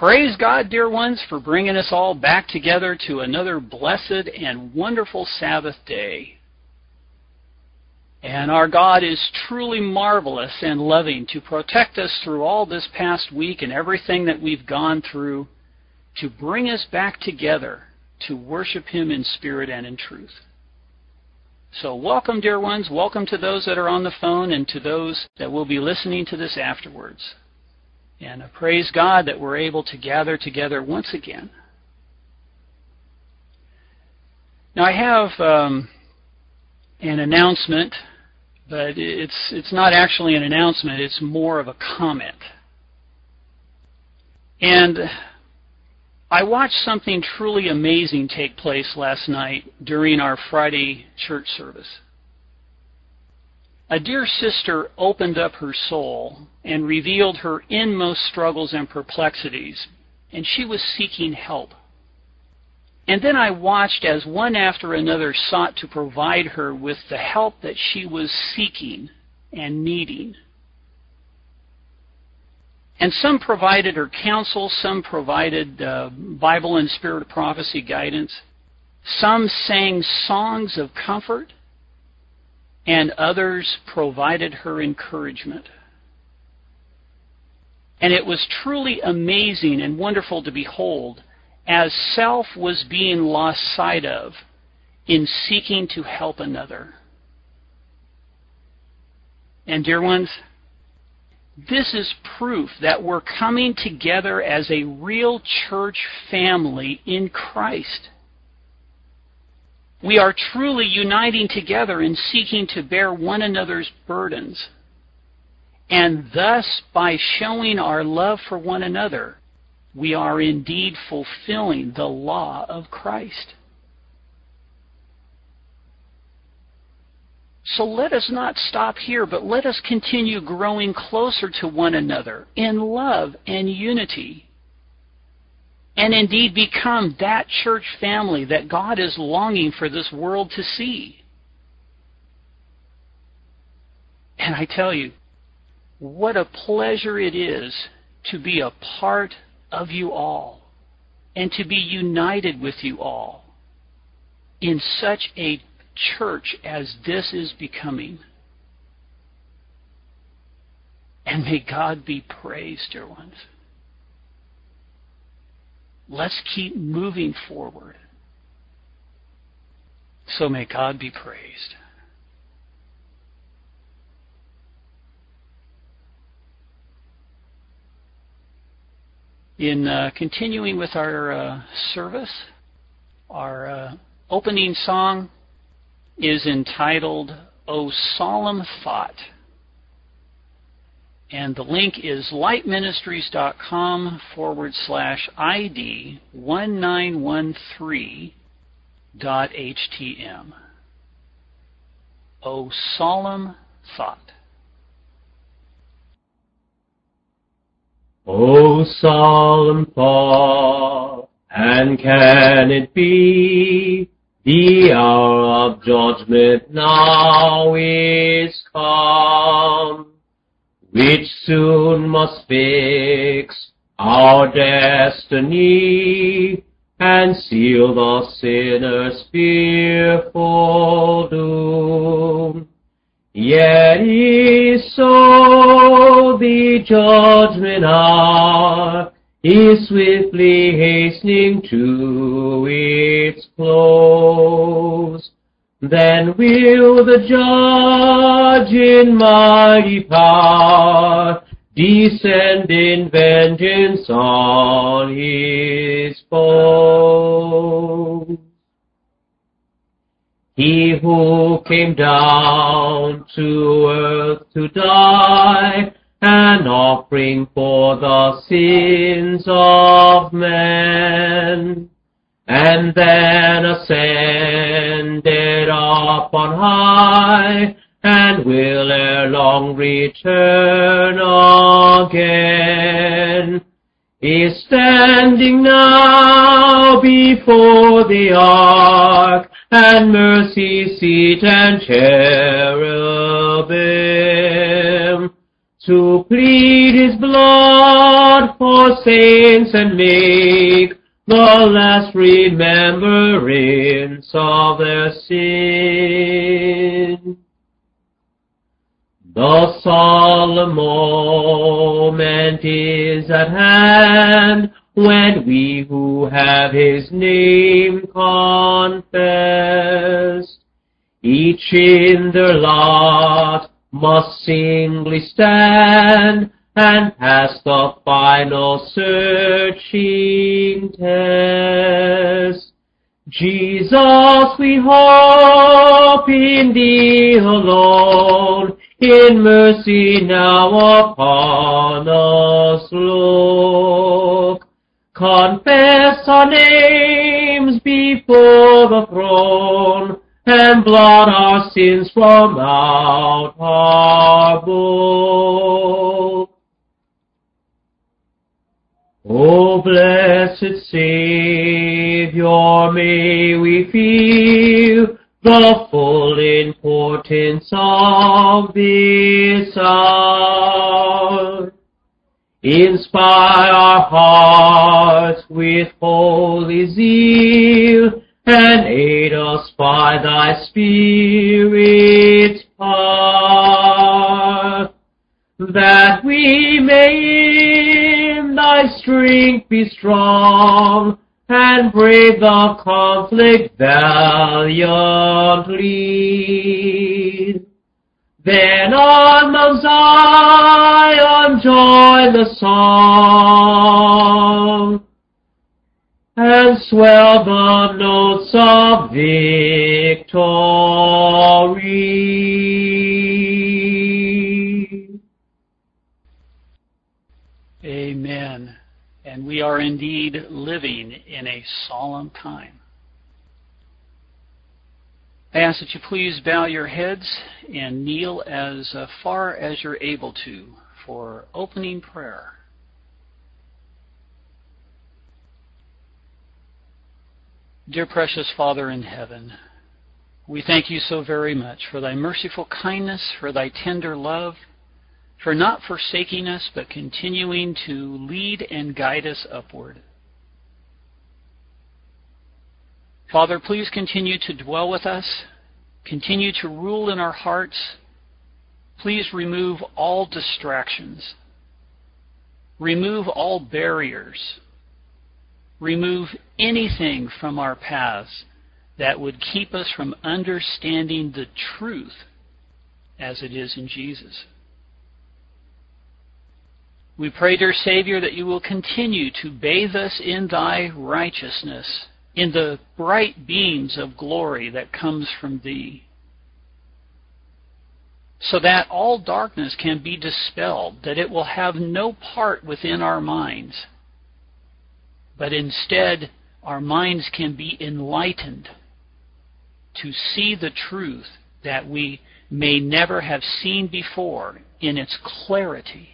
Praise God, dear ones, for bringing us all back together to another blessed and wonderful Sabbath day. And our God is truly marvelous and loving to protect us through all this past week and everything that we've gone through to bring us back together to worship Him in spirit and in truth. So welcome, dear ones. Welcome to those that are on the phone and to those that will be listening to this afterwards. And I praise God that we're able to gather together once again. Now I have an announcement, but it's not actually an announcement, it's more of a comment. And I watched something truly amazing take place last night during our Friday church service. A dear sister opened up her soul and revealed her inmost struggles and perplexities, and she was seeking help. And then I watched as one after another sought to provide her with the help that she was seeking and needing. And some provided her counsel, some provided Bible and Spirit of Prophecy guidance, some sang songs of comfort, and others provided her encouragement. And it was truly amazing and wonderful to behold as self was being lost sight of in seeking to help another. And dear ones, this is proof that we're coming together as a real church family in Christ. We are truly uniting together in seeking to bear one another's burdens. And thus, by showing our love for one another, we are indeed fulfilling the law of Christ. So let us not stop here, but let us continue growing closer to one another in love and unity, and indeed become that church family that God is longing for this world to see. And I tell you, what a pleasure it is to be a part of you all and to be united with you all in such a church as this is becoming. And may God be praised, dear ones. Let's keep moving forward. So may God be praised. In continuing with our service, our opening song is entitled, O Solemn Thought. And the link is lightministries.com/ID 1913.htm. O Solemn Thought. O solemn thought, and can it be the hour of judgment now is come, which soon must fix our destiny and seal the sinner's fearful doom. Yet is so the judgment hour is swiftly hastening to its close. Then will the judge in mighty power descend in vengeance on his foes. He who came down to earth to die, an offering for the sins of men, and then ascended up on high, and will ere long return again, is standing now before the ark, and mercy seat and cherubim, to plead his blood for your saints and make the last remembrance of their sin. The solemn moment is at hand when we who have His name confess, each in their lot must singly stand and pass the final searching test. Jesus, we hope in Thee alone. In mercy now upon us look. Confess our names before the throne, and blot our sins from out our book. O blessed Savior, may we feel the full importance of this hour. Inspire our hearts with holy zeal, and aid us by Thy Spirit's power, that we may in Thy strength be strong, and brave the conflict valiantly. Then on Mount Zion join the song, and swell the notes of victory. Amen. And we are indeed living in a solemn time. I ask that you please bow your heads and kneel as far as you're able to for opening prayer. Dear precious Father in heaven, we thank you so very much for Thy merciful kindness, for Thy tender love, for not forsaking us, but continuing to lead and guide us upward. Father, please continue to dwell with us, continue to rule in our hearts. Please remove all distractions, remove all barriers, remove anything from our paths that would keep us from understanding the truth as it is in Jesus. We pray, dear Savior, that you will continue to bathe us in Thy righteousness, in the bright beams of glory that comes from Thee, so that all darkness can be dispelled, that it will have no part within our minds, but instead our minds can be enlightened to see the truth that we may never have seen before in its clarity.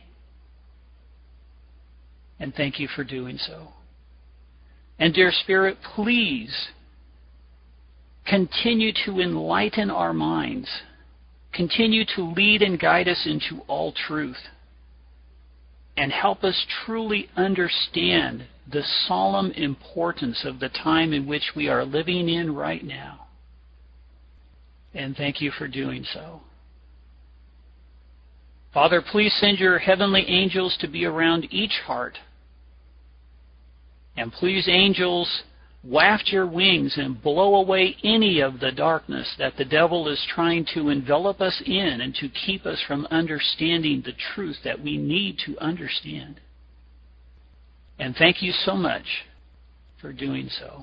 And thank you for doing so. And dear Spirit, please continue to enlighten our minds. Continue to lead and guide us into all truth. And help us truly understand the solemn importance of the time in which we are living in right now. And thank you for doing so. Father, please send your heavenly angels to be around each heart. And please, angels, waft your wings and blow away any of the darkness that the devil is trying to envelop us in and to keep us from understanding the truth that we need to understand. And thank you so much for doing so.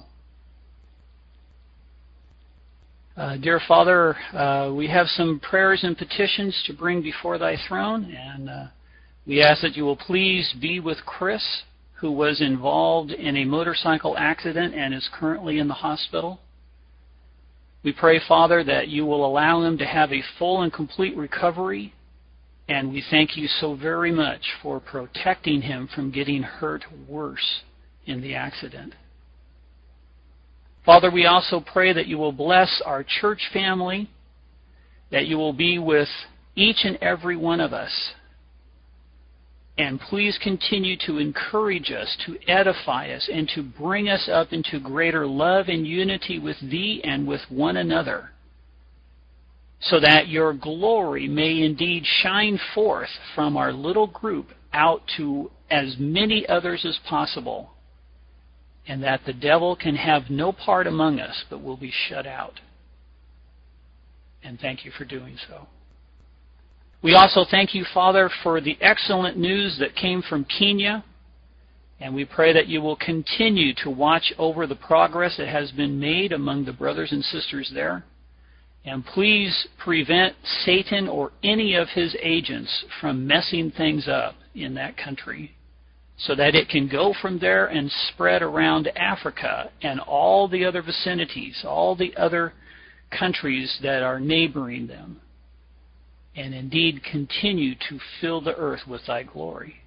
Dear Father, we have some prayers and petitions to bring before Thy throne, and we ask that you will please be with Chris, who was involved in a motorcycle accident and is currently in the hospital. We pray, Father, that you will allow him to have a full and complete recovery, and we thank you so very much for protecting him from getting hurt worse in the accident. Father, we also pray that you will bless our church family, that you will be with each and every one of us, And please continue to encourage us, to edify us, and to bring us up into greater love and unity with Thee and with one another, so that Your glory may indeed shine forth from our little group out to as many others as possible, and that the devil can have no part among us but will be shut out. And thank You for doing so. We also thank You, Father, for the excellent news that came from Kenya, and we pray that You will continue to watch over the progress that has been made among the brothers and sisters there. And please prevent Satan or any of his agents from messing things up in that country, so that it can go from there and spread around Africa and all the other vicinities, all the other countries that are neighboring them, and indeed continue to fill the earth with Thy glory.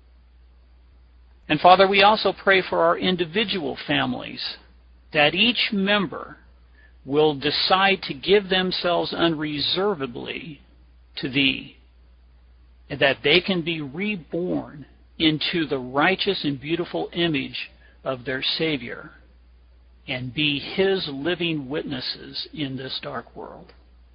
And Father, we also pray for our individual families, that each member will decide to give themselves unreservedly to Thee, and that they can be reborn into the righteous and beautiful image of their Savior, and be His living witnesses in this dark world.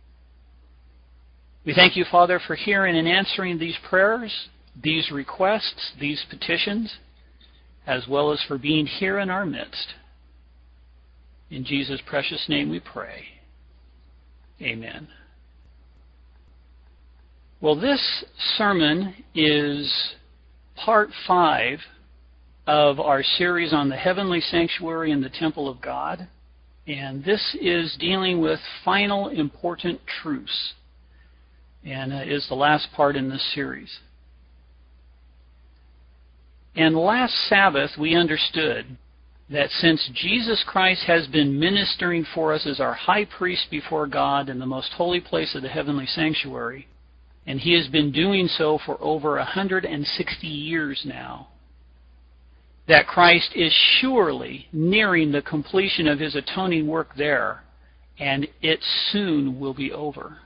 We thank You, Father, for hearing and answering these prayers, these requests, these petitions, as well as for being here in our midst. In Jesus' precious name we pray. Amen. Well, this sermon is part 5 of our series on the heavenly sanctuary and the temple of God. And this is dealing with final important truths, and is the last part in this series. And last Sabbath we understood that since Jesus Christ has been ministering for us as our high priest before God in the most holy place of the heavenly sanctuary, and He has been doing so for over 160 years now, that Christ is surely nearing the completion of His atoning work there, and it soon will be over.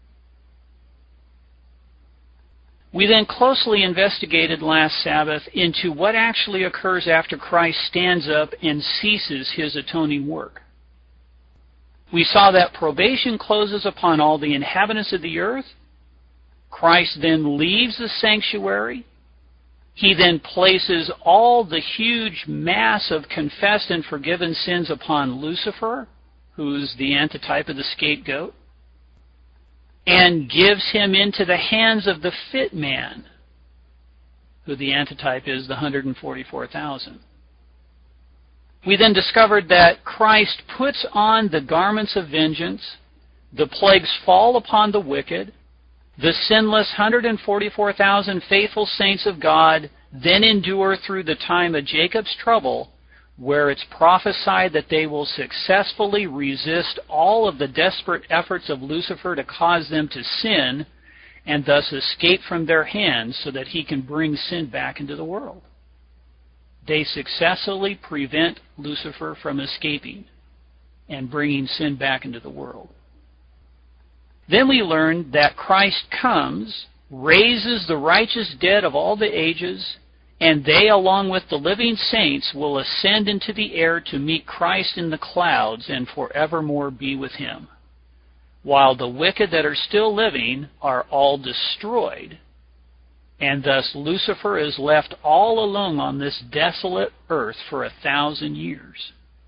We then closely investigated last Sabbath into what actually occurs after Christ stands up and ceases His atoning work. We saw that probation closes upon all the inhabitants of the earth. Christ then leaves the sanctuary. He then places all the huge mass of confessed and forgiven sins upon Lucifer, who's the antitype of the scapegoat, and gives him into the hands of the fit man, who the antitype is the 144,000. We then discovered that Christ puts on the garments of vengeance, the plagues fall upon the wicked, the sinless 144,000 faithful saints of God then endure through the time of Jacob's trouble, where it's prophesied that they will successfully resist all of the desperate efforts of Lucifer to cause them to sin, and thus escape from their hands so that he can bring sin back into the world. They successfully prevent Lucifer from escaping and bringing sin back into the world. Then we learned that Christ comes, raises the righteous dead of all the ages, and they, along with the living saints, will ascend into the air to meet Christ in the clouds and forevermore be with Him, while the wicked that are still living are all destroyed, and thus Lucifer is left all alone on this desolate earth for 1,000 years.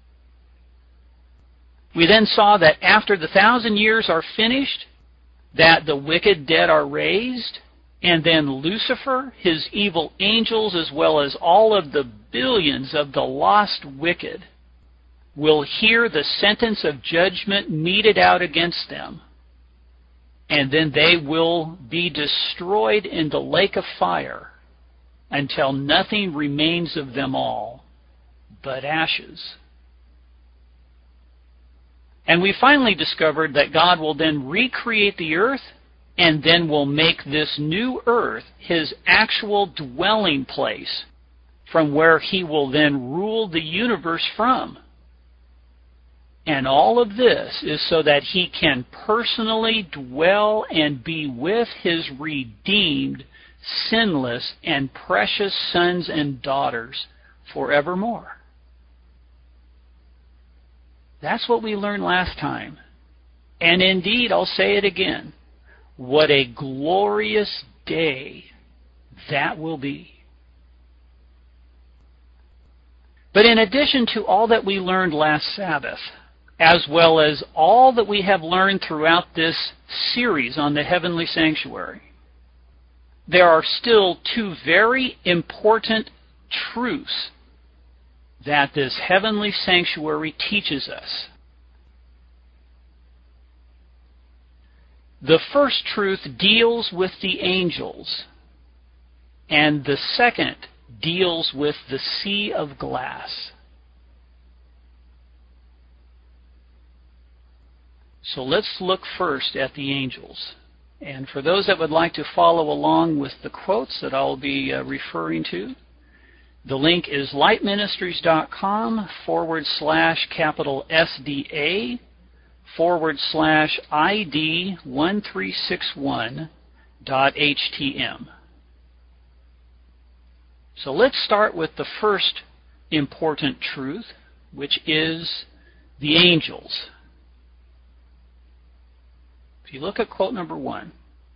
We then saw that after the 1,000 years are finished, that the wicked dead are raised, and then Lucifer, his evil angels, as well as all of the billions of the lost wicked, will hear the sentence of judgment meted out against them, and then they will be destroyed in the lake of fire until nothing remains of them all but ashes. And we finally discovered that God will then recreate the earth, and then will make this new earth His actual dwelling place, from where He will then rule the universe from. And all of this is so that He can personally dwell and be with His redeemed sinless, and precious sons and daughters forevermore. That's what we learned last time. And indeed, I'll say it again, what a glorious day that will be. But in addition to all that we learned last Sabbath, as well as all that we have learned throughout this series on the heavenly sanctuary, there are still two very important truths that this heavenly sanctuary teaches us. The first truth deals with the angels, and the second deals with the sea of glass. So let's look first at the angels. And for those that would like to follow along with the quotes that I'll be referring to, the link is lightministries.com/SDA/ID 1361.htm. So let's start with the first important truth, which is the angels. If you look at quote number 1,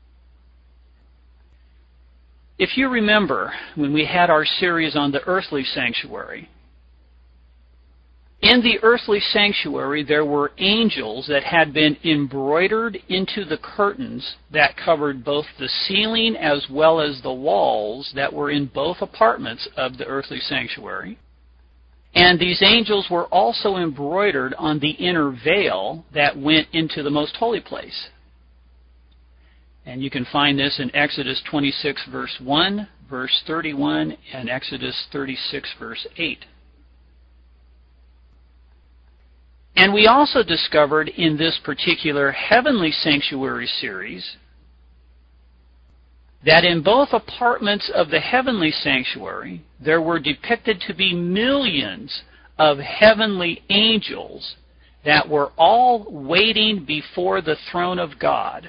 if you remember when we had our series on the earthly sanctuary, in the earthly sanctuary there were angels that had been embroidered into the curtains that covered both the ceiling as well as the walls that were in both apartments of the earthly sanctuary. And these angels were also embroidered on the inner veil that went into the most holy place. And you can find this in Exodus 26, verse 1, verse 31, and Exodus 36, verse 8. And we also discovered in this particular heavenly sanctuary series that in both apartments of the heavenly sanctuary there were depicted to be millions of heavenly angels that were all waiting before the throne of God.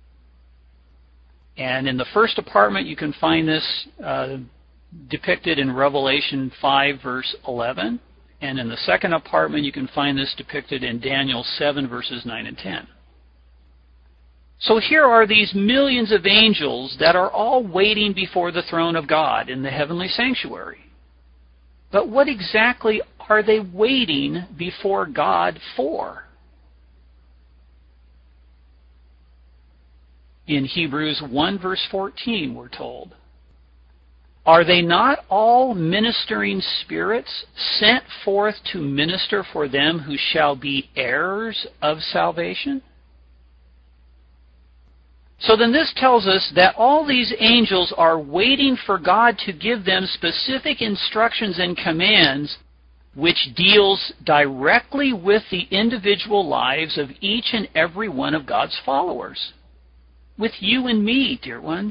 And in the first apartment, you can find this depicted in Revelation 5, verse 11. And in the second apartment, you can find this depicted in Daniel 7, verses 9 and 10. So here are these millions of angels that are all waiting before the throne of God in the heavenly sanctuary. But what exactly are they waiting before God for? In Hebrews 1, verse 14, we're told, "Are they not all ministering spirits sent forth to minister for them who shall be heirs of salvation?" So then this tells us that all these angels are waiting for God to give them specific instructions and commands which deals directly with the individual lives of each and every one of God's followers. With you and me, dear ones.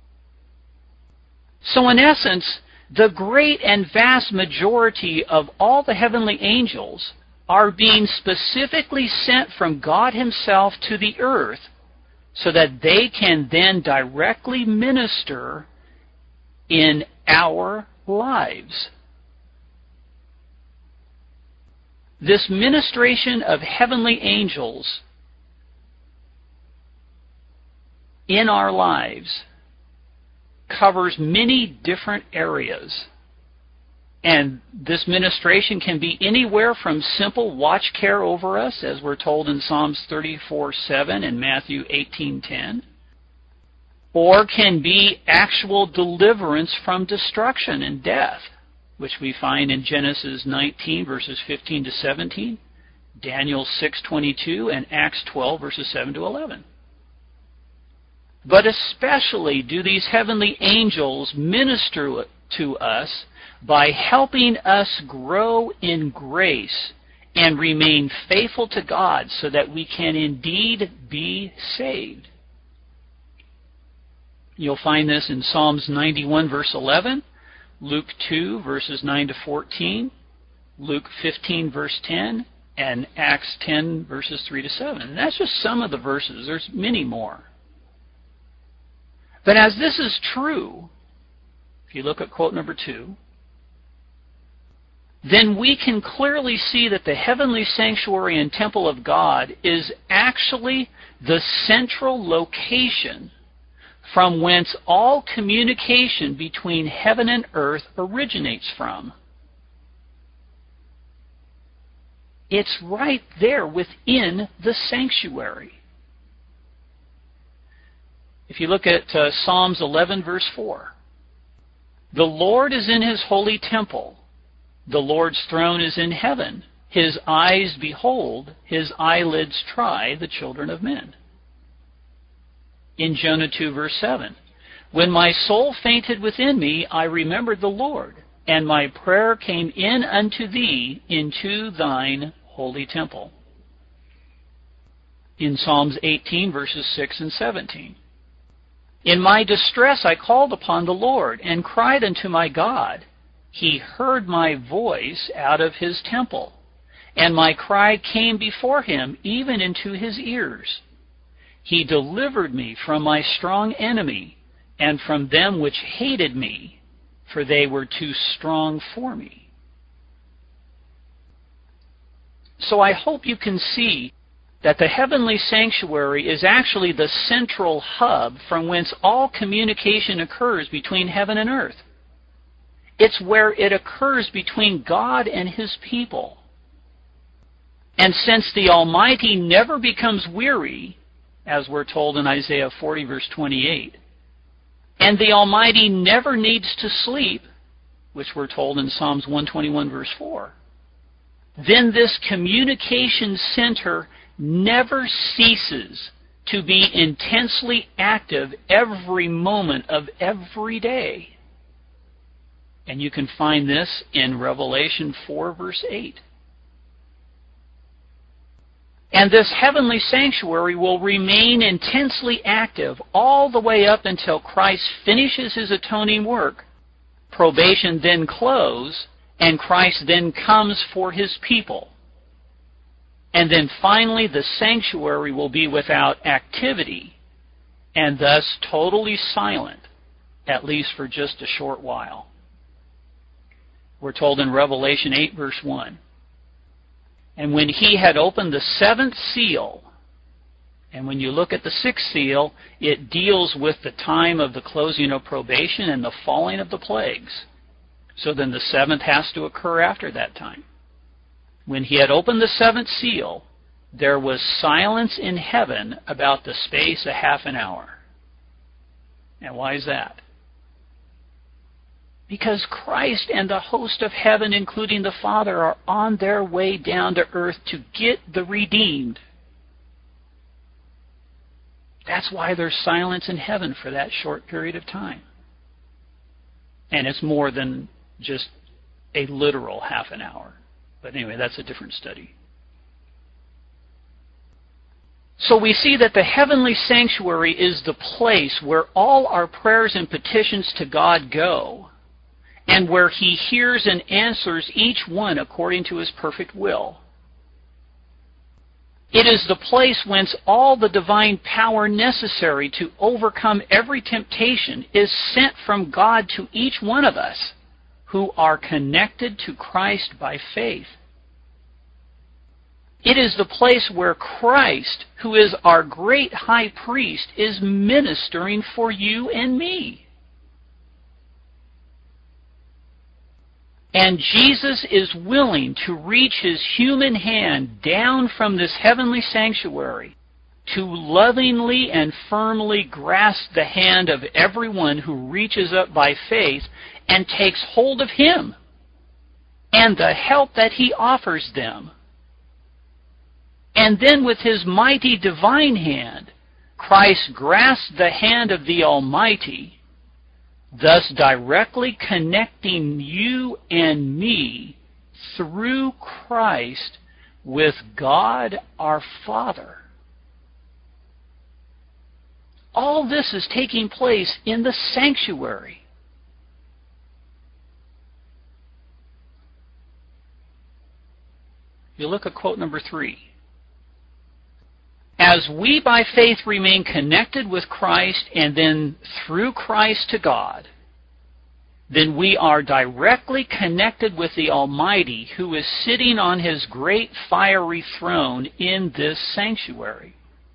So in essence, the great and vast majority of all the heavenly angels are being specifically sent from God Himself to the earth so that they can then directly minister in our lives. This ministration of heavenly angels in our lives covers many different areas. And this ministration can be anywhere from simple watch care over us, as we're told in Psalms 34:7 and Matthew 18:10, or can be actual deliverance from destruction and death, which we find in Genesis 19, verses 15 to 17, Daniel 6:22, and Acts 12, verses 7 to 11. But especially do these heavenly angels minister to us by helping us grow in grace and remain faithful to God so that we can indeed be saved. You'll find this in Psalms 91, verse 11, Luke 2, verses 9 to 14, Luke 15, verse 10, and Acts 10, verses 3 to 7. And that's just some of the verses. There's many more. But as this is true, if you look at quote number 2, then we can clearly see that the heavenly sanctuary and temple of God is actually the central location from whence all communication between heaven and earth originates from. It's right there within the sanctuary. If you look at Psalms 11, verse 4, the Lord is in his holy temple. The Lord's throne is in heaven. His eyes behold, his eyelids try the children of men. In Jonah 2, verse 7, when my soul fainted within me, I remembered the Lord, and my prayer came in unto thee into thine holy temple. In Psalms 18, verses 6 and 17, in my distress I called upon the Lord, and cried unto my God. He heard my voice out of his temple, and my cry came before him, even into his ears. He delivered me from my strong enemy, and from them which hated me, for they were too strong for me. So I hope you can see that the heavenly sanctuary is actually the central hub from whence all communication occurs between heaven and earth. It's where it occurs between God and his people. And since the Almighty never becomes weary, as we're told in Isaiah 40, verse 28, and the Almighty never needs to sleep, which we're told in Psalms 121, verse 4, then this communication center never ceases to be intensely active every moment of every day. And you can find this in Revelation 4, verse 8. And this heavenly sanctuary will remain intensely active all the way up until Christ finishes his atoning work. Probation then closes, and Christ then comes for his people. And then finally the sanctuary will be without activity, and thus totally silent, at least for just a short while. We're told in Revelation 8, verse 1, and when he had opened the seventh seal, and when you look at the sixth seal, it deals with the time of the closing of probation and the falling of the plagues. So then the seventh has to occur after that time. When he had opened the seventh seal, there was silence in heaven about the space of half an hour. And why is that? Because Christ and the host of heaven, including the Father, are on their way down to earth to get the redeemed. That's why there's silence in heaven for that short period of time. And it's more than just a literal half an hour. But anyway, that's a different study. So we see that the heavenly sanctuary is the place where all our prayers and petitions to God go, and where he hears and answers each one according to his perfect will. It is the place whence all the divine power necessary to overcome every temptation is sent from God to each one of us who are connected to Christ by faith. It is the place where Christ, who is our great high priest, is ministering for you and me. And Jesus is willing to reach his human hand down from this heavenly sanctuary to lovingly and firmly grasp the hand of everyone who reaches up by faith and takes hold of him and the help that he offers them. And then with his mighty divine hand, Christ grasps the hand of the Almighty, thus directly connecting you and me through Christ with God our Father. All this is taking place in the sanctuary. You look at quote number 3. as we by faith remain connected with Christ and then through Christ to God, then we are directly connected with the Almighty who is sitting on His great fiery throne in this sanctuary.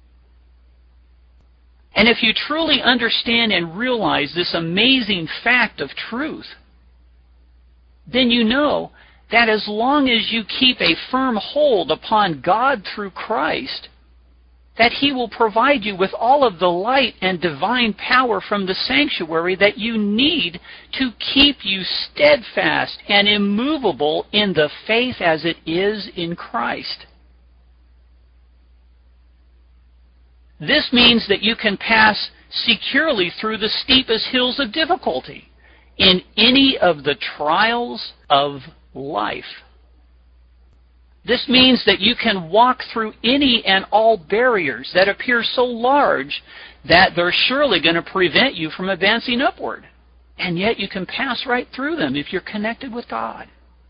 And if you truly understand and realize this amazing fact of truth, then you know that as long as you keep a firm hold upon God through Christ, that He will provide you with all of the light and divine power from the sanctuary that you need to keep you steadfast and immovable in the faith as it is in Christ. This means that you can pass securely through the steepest hills of difficulty in any of the trials of life. This means that you can walk through any and all barriers that appear so large that they're surely going to prevent you from advancing upward. And yet you can pass right through them if you're connected with God.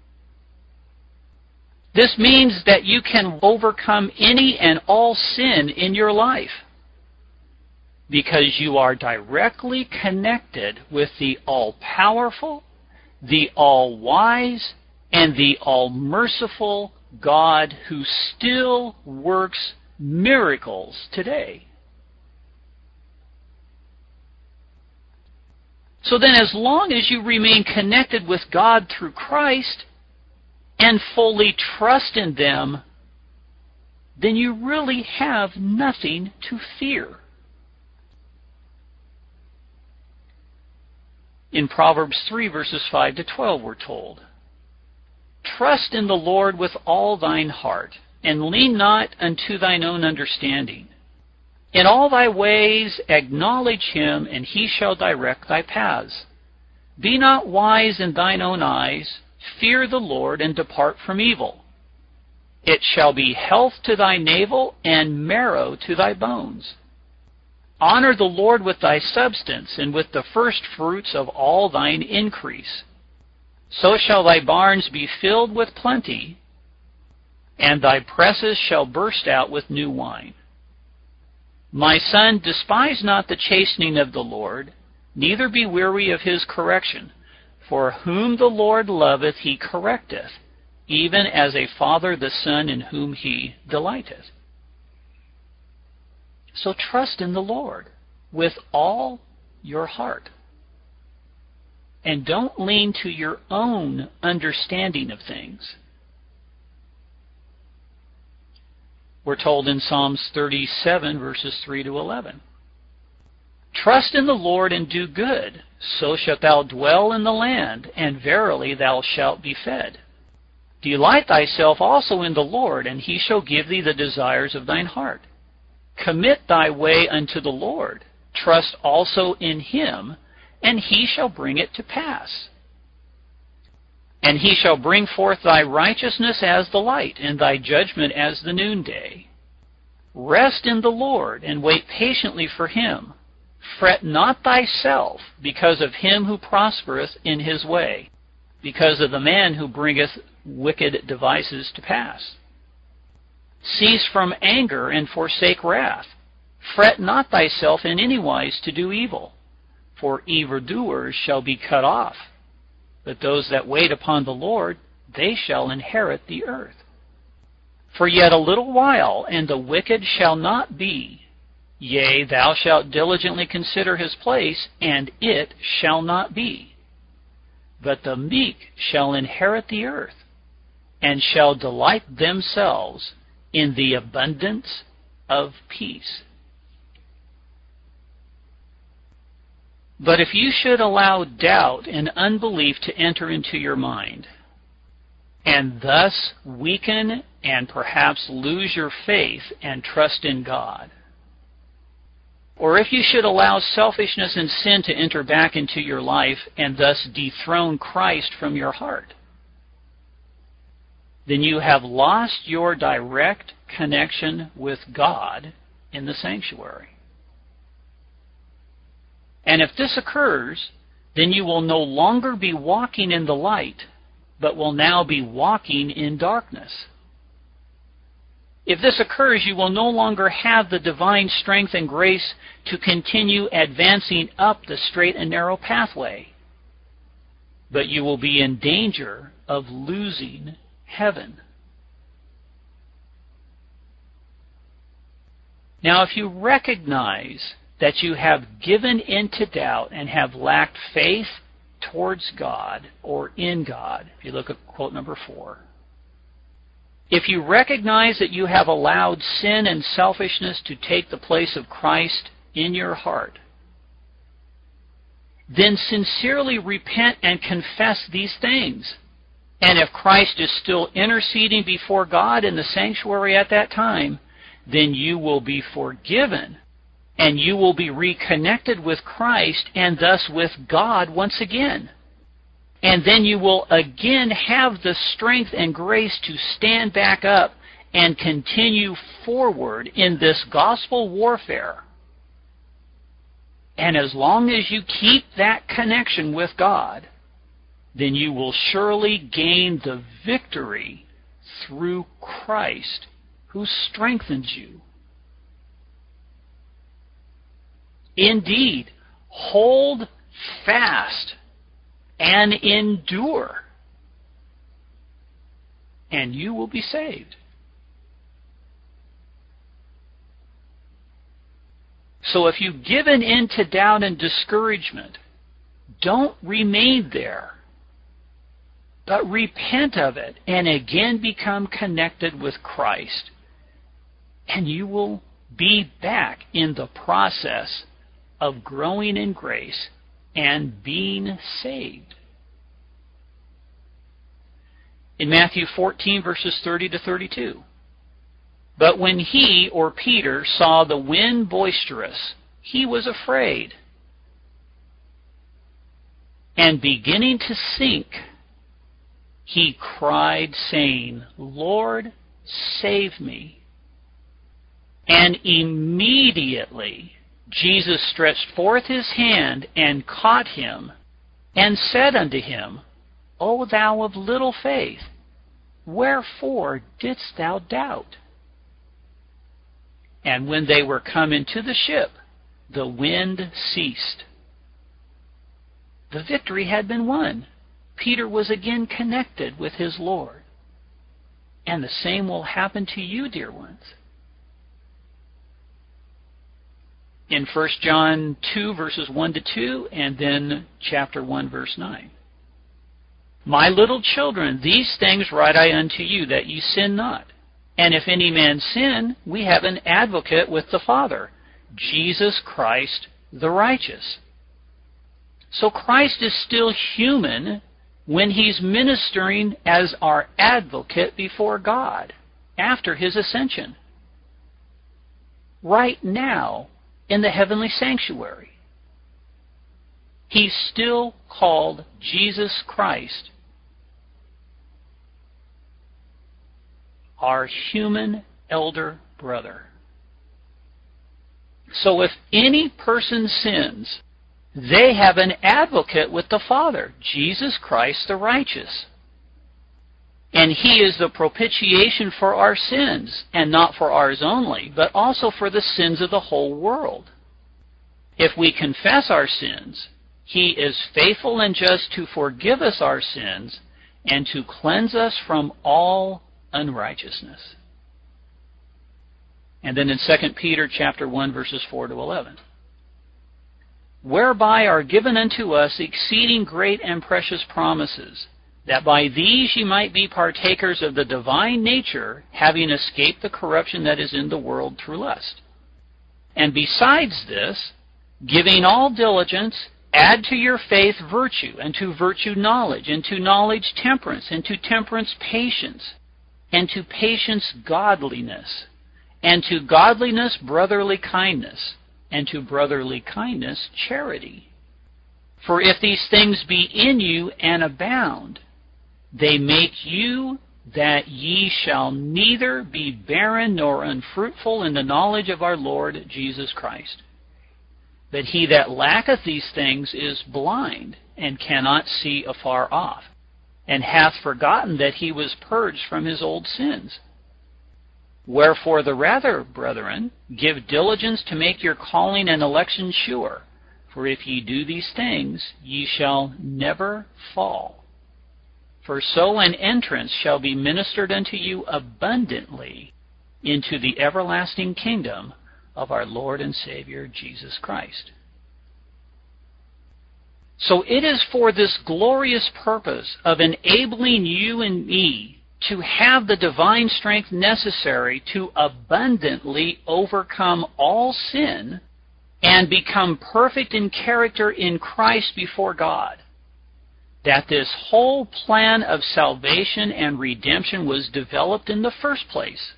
This means that you can overcome any and all sin in your life because you are directly connected with the all-powerful, the all-wise, and the all-merciful God who still works miracles today. So then, as long as you remain connected with God through Christ and fully trust in them, then you really have nothing to fear. In Proverbs 3, verses 5 to 12, we're told, "Trust in the Lord with all thine heart, and lean not unto thine own understanding. In all thy ways acknowledge Him, and He shall direct thy paths. Be not wise in thine own eyes. Fear the Lord, and depart from evil. It shall be health to thy navel, and marrow to thy bones. Honor the Lord with thy substance, and with the first fruits of all thine increase. So shall thy barns be filled with plenty, and thy presses shall burst out with new wine. My son, despise not the chastening of the Lord, neither be weary of His correction. For whom the Lord loveth He correcteth, even as a father the son in whom He delighteth." So trust in the Lord with all your heart. And don't lean to your own understanding of things. We're told in Psalms 37, verses 3 to 11. "Trust in the Lord and do good, so shalt thou dwell in the land, and verily thou shalt be fed. Delight thyself also in the Lord, and He shall give thee the desires of thine heart. Commit thy way unto the Lord. Trust also in Him, and He shall bring it to pass. And He shall bring forth thy righteousness as the light, and thy judgment as the noonday. Rest in the Lord, and wait patiently for Him. Fret not thyself because of him who prospereth in his way, because of the man who bringeth wicked devices to pass. Cease from anger and forsake wrath. Fret not thyself in any wise to do evil, for evildoers shall be cut off. But those that wait upon the Lord, they shall inherit the earth. For yet a little while, and the wicked shall not be. Yea, thou shalt diligently consider his place, and it shall not be. But the meek shall inherit the earth, and shall delight themselves in the abundance of peace." But if you should allow doubt and unbelief to enter into your mind, and thus weaken and perhaps lose your faith and trust in God, or if you should allow selfishness and sin to enter back into your life and thus dethrone Christ from your heart, then you have lost your direct connection with God in the sanctuary. And if this occurs, then you will no longer be walking in the light, but will now be walking in darkness. If this occurs, you will no longer have the divine strength and grace to continue advancing up the straight and narrow pathway, but you will be in danger of losing heaven. Now, if you recognize that you have given into doubt and have lacked faith towards God or in God, if you look at quote number 4, if you recognize that you have allowed sin and selfishness to take the place of Christ in your heart, then sincerely repent and confess these things. And if Christ is still interceding before God in the sanctuary at that time, then you will be forgiven, and you will be reconnected with Christ and thus with God once again. And then you will again have the strength and grace to stand back up and continue forward in this gospel warfare. And as long as you keep that connection with God, then you will surely gain the victory through Christ, who strengthens you. Indeed, hold fast and endure, and you will be saved. So if you've given in to doubt and discouragement, don't remain there, but repent of it and again become connected with Christ, and you will be back in the process of growing in grace and being saved. In Matthew 14, verses 30 to 32, but when he, or Peter, saw the wind boisterous, he was afraid, and beginning to sink, he cried, saying, Lord, save me. And immediately Jesus stretched forth his hand and caught him, and said unto him, O thou of little faith, wherefore didst thou doubt? And when they were come into the ship, the wind ceased. The victory had been won. Peter was again connected with his Lord. And the same will happen to you, dear ones. In 1 John 2, verses 1 to 2, and then chapter 1, verse 9. My little children, these things write I unto you, that ye sin not. And if any man sin, we have an advocate with the Father, Jesus Christ the righteous. So Christ is still human when he's ministering as our advocate before God after his ascension. Right now, in the heavenly sanctuary, he's still called Jesus Christ, our human elder brother. So if any person sins, they have an advocate with the Father, Jesus Christ the righteous. And he is the propitiation for our sins, and not for ours only, but also for the sins of the whole world. If we confess our sins, he is faithful and just to forgive us our sins and to cleanse us from all unrighteousness. And then in 2 Peter chapter 1, verses 4 to 11. Whereby are given unto us exceeding great and precious promises, that by these ye might be partakers of the divine nature, having escaped the corruption that is in the world through lust. And besides this, giving all diligence, add to your faith virtue, and to virtue knowledge, and to knowledge temperance, and to temperance patience, and to patience godliness, and to godliness brotherly kindness, and to brotherly kindness charity. For if these things be in you and abound, they make you that ye shall neither be barren nor unfruitful in the knowledge of our Lord Jesus Christ. But he that lacketh these things is blind, and cannot see afar off, and hath forgotten that he was purged from his old sins. Wherefore the rather, brethren, give diligence to make your calling and election sure. For if ye do these things, ye shall never fall. For so an entrance shall be ministered unto you abundantly into the everlasting kingdom of our Lord and Savior Jesus Christ. So it is for this glorious purpose of enabling you and me to have the divine strength necessary to abundantly overcome all sin and become perfect in character in Christ before God, that this whole plan of salvation and redemption was developed in the first place.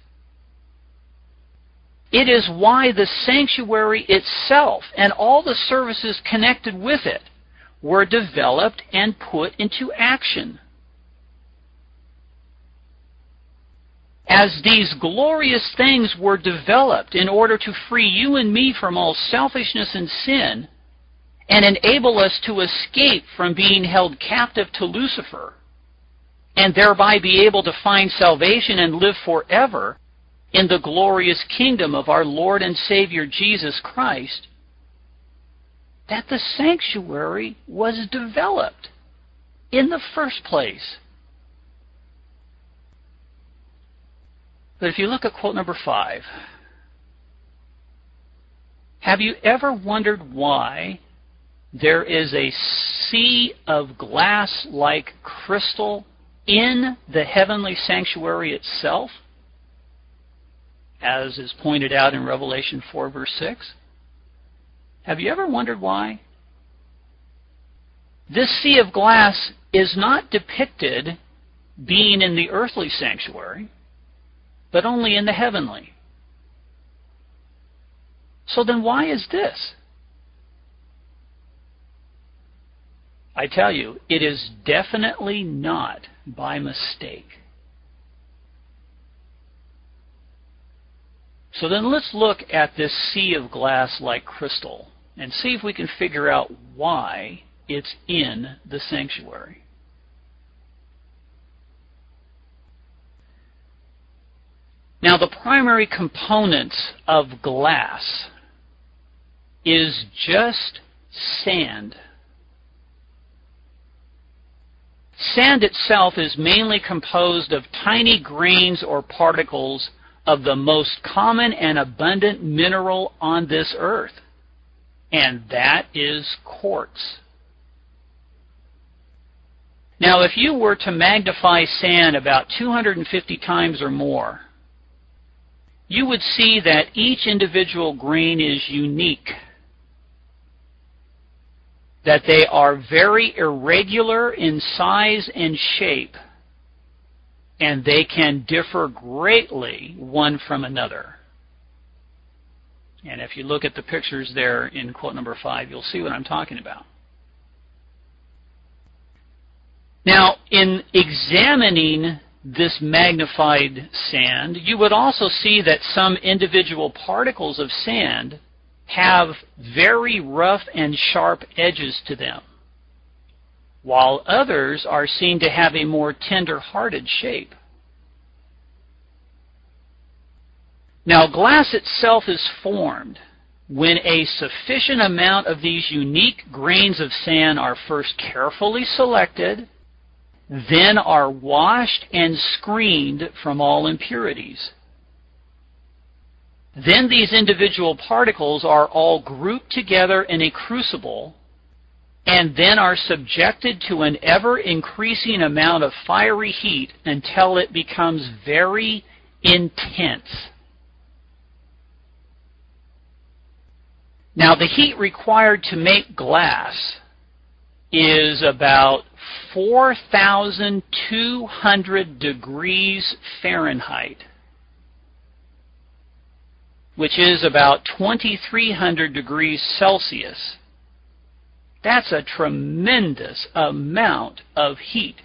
It is why the sanctuary itself and all the services connected with it were developed and put into action. As these glorious things were developed in order to free you and me from all selfishness and sin and enable us to escape from being held captive to Lucifer and thereby be able to find salvation and live forever in the glorious kingdom of our Lord and Savior Jesus Christ, that the sanctuary was developed in the first place. But if you look at quote number 5, have you ever wondered why there is a sea of glass like crystal in the heavenly sanctuary itself, as is pointed out in Revelation 4, verse 6? Have you ever wondered why? This sea of glass is not depicted being in the earthly sanctuary, but only in the heavenly. So then why is this? I tell you, it is definitely not by mistake. So then let's look at this sea of glass like crystal and see if we can figure out why it's in the sanctuary. Now, the primary components of glass is just sand. Sand itself is mainly composed of tiny grains or particles of the most common and abundant mineral on this earth, and that is quartz. Now, if you were to magnify sand about 250 times or more, you would see that each individual grain is unique, that they are very irregular in size and shape, and they can differ greatly one from another. And if you look at the pictures there in quote number 5, you'll see what I'm talking about. Now, in examining this magnified sand, you would also see that some individual particles of sand have very rough and sharp edges to them, while others are seen to have a more tender-hearted shape. Now, glass itself is formed when a sufficient amount of these unique grains of sand are first carefully selected, then are washed and screened from all impurities. Then these individual particles are all grouped together in a crucible and then are subjected to an ever-increasing amount of fiery heat until it becomes very intense. Now, the heat required to make glass is about 4,200 degrees Fahrenheit, which is about 2,300 degrees Celsius. That's a tremendous amount of heat.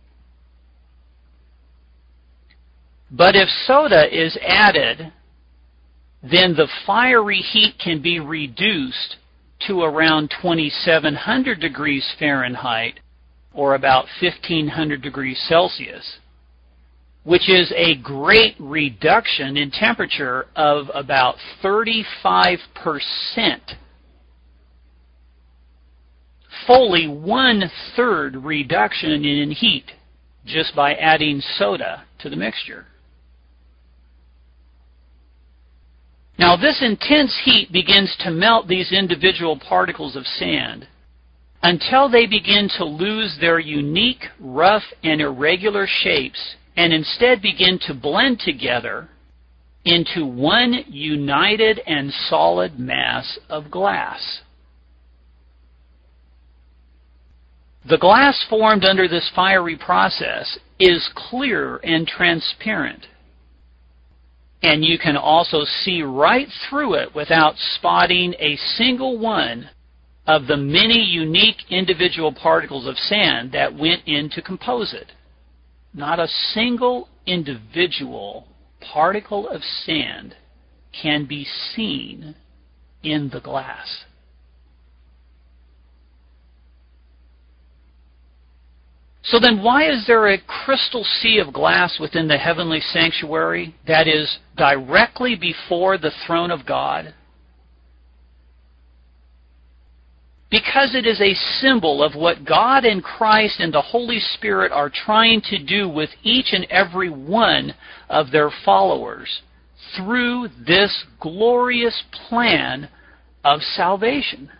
But if soda is added, then the fiery heat can be reduced to around 2,700 degrees Fahrenheit, or about 1,500 degrees Celsius. which is a great reduction in temperature of about 35%. Fully 1/3 reduction in heat just by adding soda to the mixture. Now, this intense heat begins to melt these individual particles of sand until they begin to lose their unique, rough, and irregular shapes and instead begin to blend together into one united and solid mass of glass. The glass formed under this fiery process is clear and transparent, and you can also see right through it without spotting a single one of the many unique individual particles of sand that went in to compose it. Not a single individual particle of sand can be seen in the glass. So then why is there a crystal sea of glass within the heavenly sanctuary that is directly before the throne of God? Because it is a symbol of what God and Christ and the Holy Spirit are trying to do with each and every one of their followers through this glorious plan of salvation.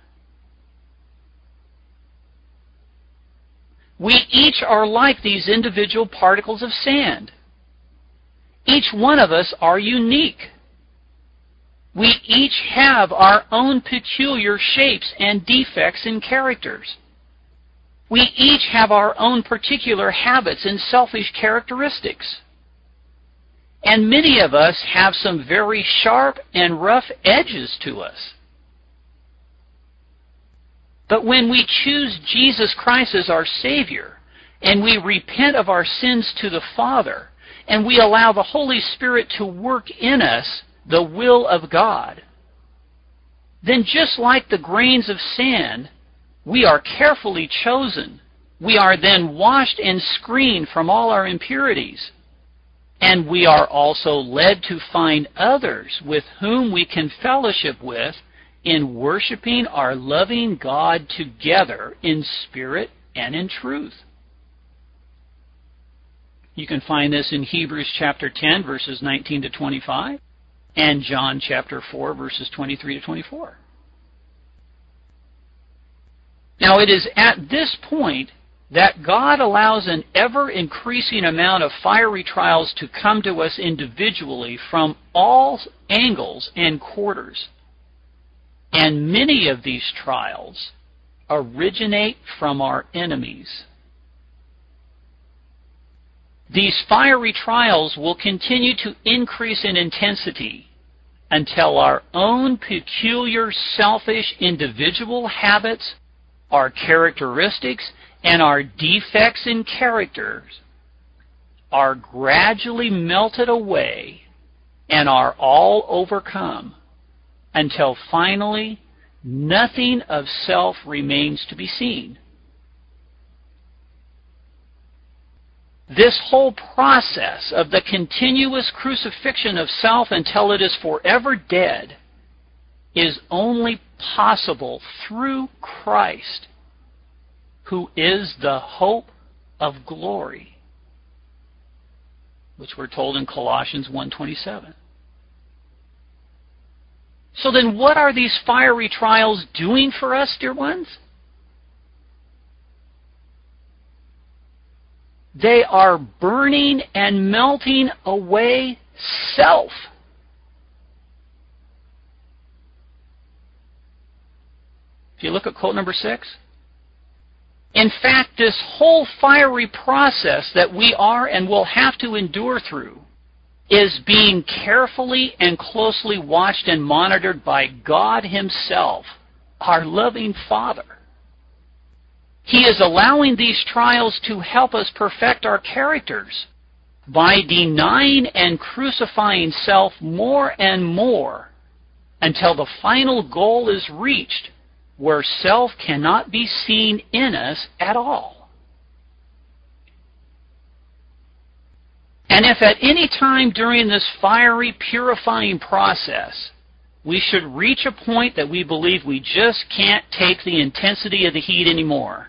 We each are like these individual particles of sand. Each one of us are unique. We each have our own peculiar shapes and defects and characters. We each have our own particular habits and selfish characteristics. And many of us have some very sharp and rough edges to us. But when we choose Jesus Christ as our Savior, and we repent of our sins to the Father, and we allow the Holy Spirit to work in us the will of God, then just like the grains of sand, we are carefully chosen. We are then washed and screened from all our impurities. And we are also led to find others with whom we can fellowship with in worshiping our loving God together in spirit and in truth. You can find this in Hebrews chapter 10, verses 19 to 25, and John chapter 4, verses 23 to 24. Now, it is at this point that God allows an ever-increasing amount of fiery trials to come to us individually from all angles and quarters. And many of these trials originate from our enemies. These fiery trials will continue to increase in intensity until our own peculiar, selfish, individual habits, our characteristics, and our defects in characters are gradually melted away and are all overcome until finally nothing of self remains to be seen. This whole process of the continuous crucifixion of self until it is forever dead is only possible through Christ, who is the hope of glory, which we're told in Colossians 1:27. So then what are these fiery trials doing for us, dear ones? They are burning and melting away self. If you look at quote number 6. In fact, this whole fiery process that we are and will have to endure through is being carefully and closely watched and monitored by God Himself, our loving Father. He is allowing these trials to help us perfect our characters by denying and crucifying self more and more until the final goal is reached, where self cannot be seen in us at all. And if at any time during this fiery purifying process we should reach a point that we believe we just can't take the intensity of the heat anymore,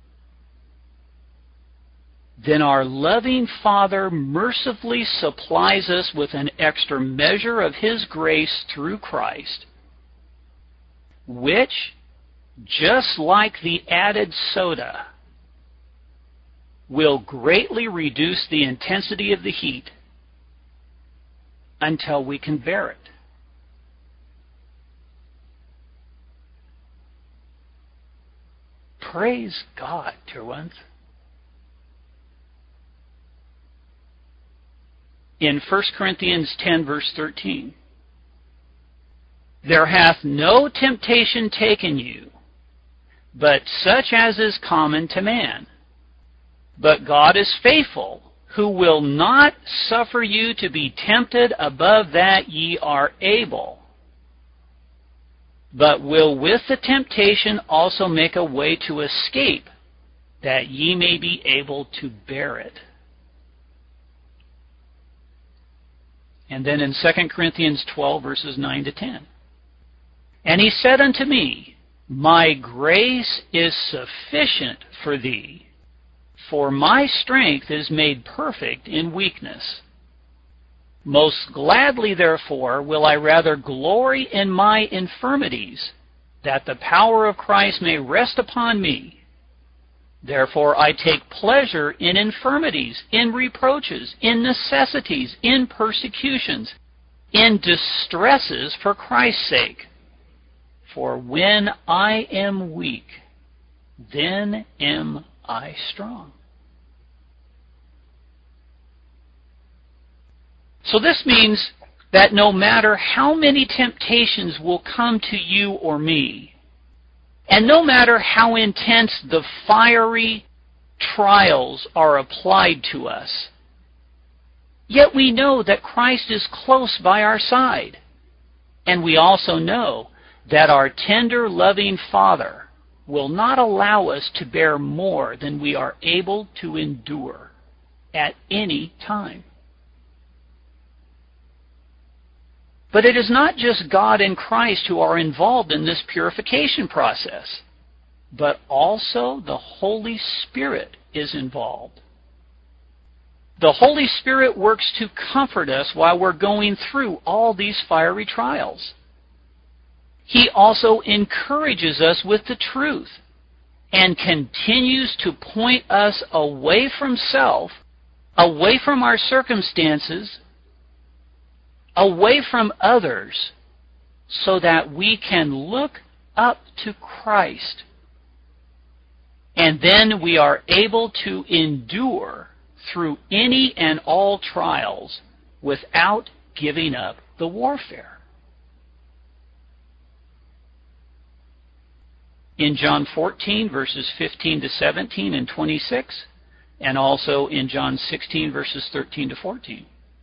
then our loving Father mercifully supplies us with an extra measure of His grace through Christ, which, just like the added soda, will greatly reduce the intensity of the heat until we can bear it. Praise God, dear ones. In 1 Corinthians 10, verse 13, there hath no temptation taken you, but such as is common to man. But God is faithful, who will not suffer you to be tempted above that ye are able, but will with the temptation also make a way to escape, that ye may be able to bear it. And then in 2 Corinthians 12, verses 9 to 10. And he said unto me, My grace is sufficient for thee, for my strength is made perfect in weakness. Most gladly, therefore, will I rather glory in my infirmities, that the power of Christ may rest upon me. Therefore I take pleasure in infirmities, in reproaches, in necessities, in persecutions, in distresses for Christ's sake. For when I am weak, then am I strong. So this means that no matter how many temptations will come to you or me, and no matter how intense the fiery trials are applied to us, yet we know that Christ is close by our side. And we also know that our tender, loving Father will not allow us to bear more than we are able to endure at any time. But it is not just God and Christ who are involved in this purification process, but also the Holy Spirit is involved. The Holy Spirit works to comfort us while we're going through all these fiery trials. He also encourages us with the truth and continues to point us away from self, away from our circumstances, away from others, so that we can look up to Christ. And then we are able to endure through any and all trials without giving up the warfare. In John 14, verses 15 to 17 and 26, and also in John 16, verses 13 to 14.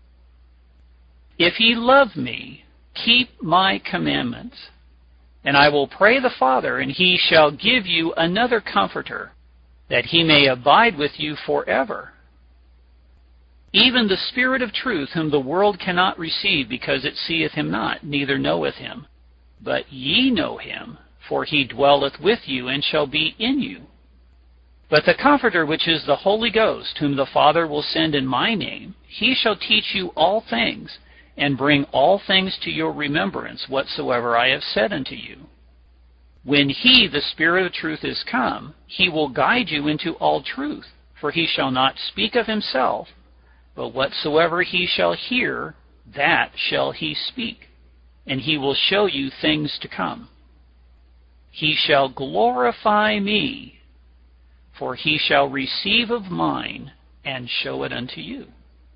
If ye love me, keep my commandments, and I will pray the Father, and he shall give you another Comforter, that he may abide with you forever. Even the Spirit of truth, whom the world cannot receive, because it seeth him not, neither knoweth him. But ye know him, for he dwelleth with you, and shall be in you. But the Comforter, which is the Holy Ghost, whom the Father will send in my name, he shall teach you all things, and bring all things to your remembrance, whatsoever I have said unto you. When he, the Spirit of truth, is come, he will guide you into all truth, for he shall not speak of himself, but whatsoever he shall hear, that shall he speak, and he will show you things to come. He shall glorify me, for he shall receive of mine, and show it unto you.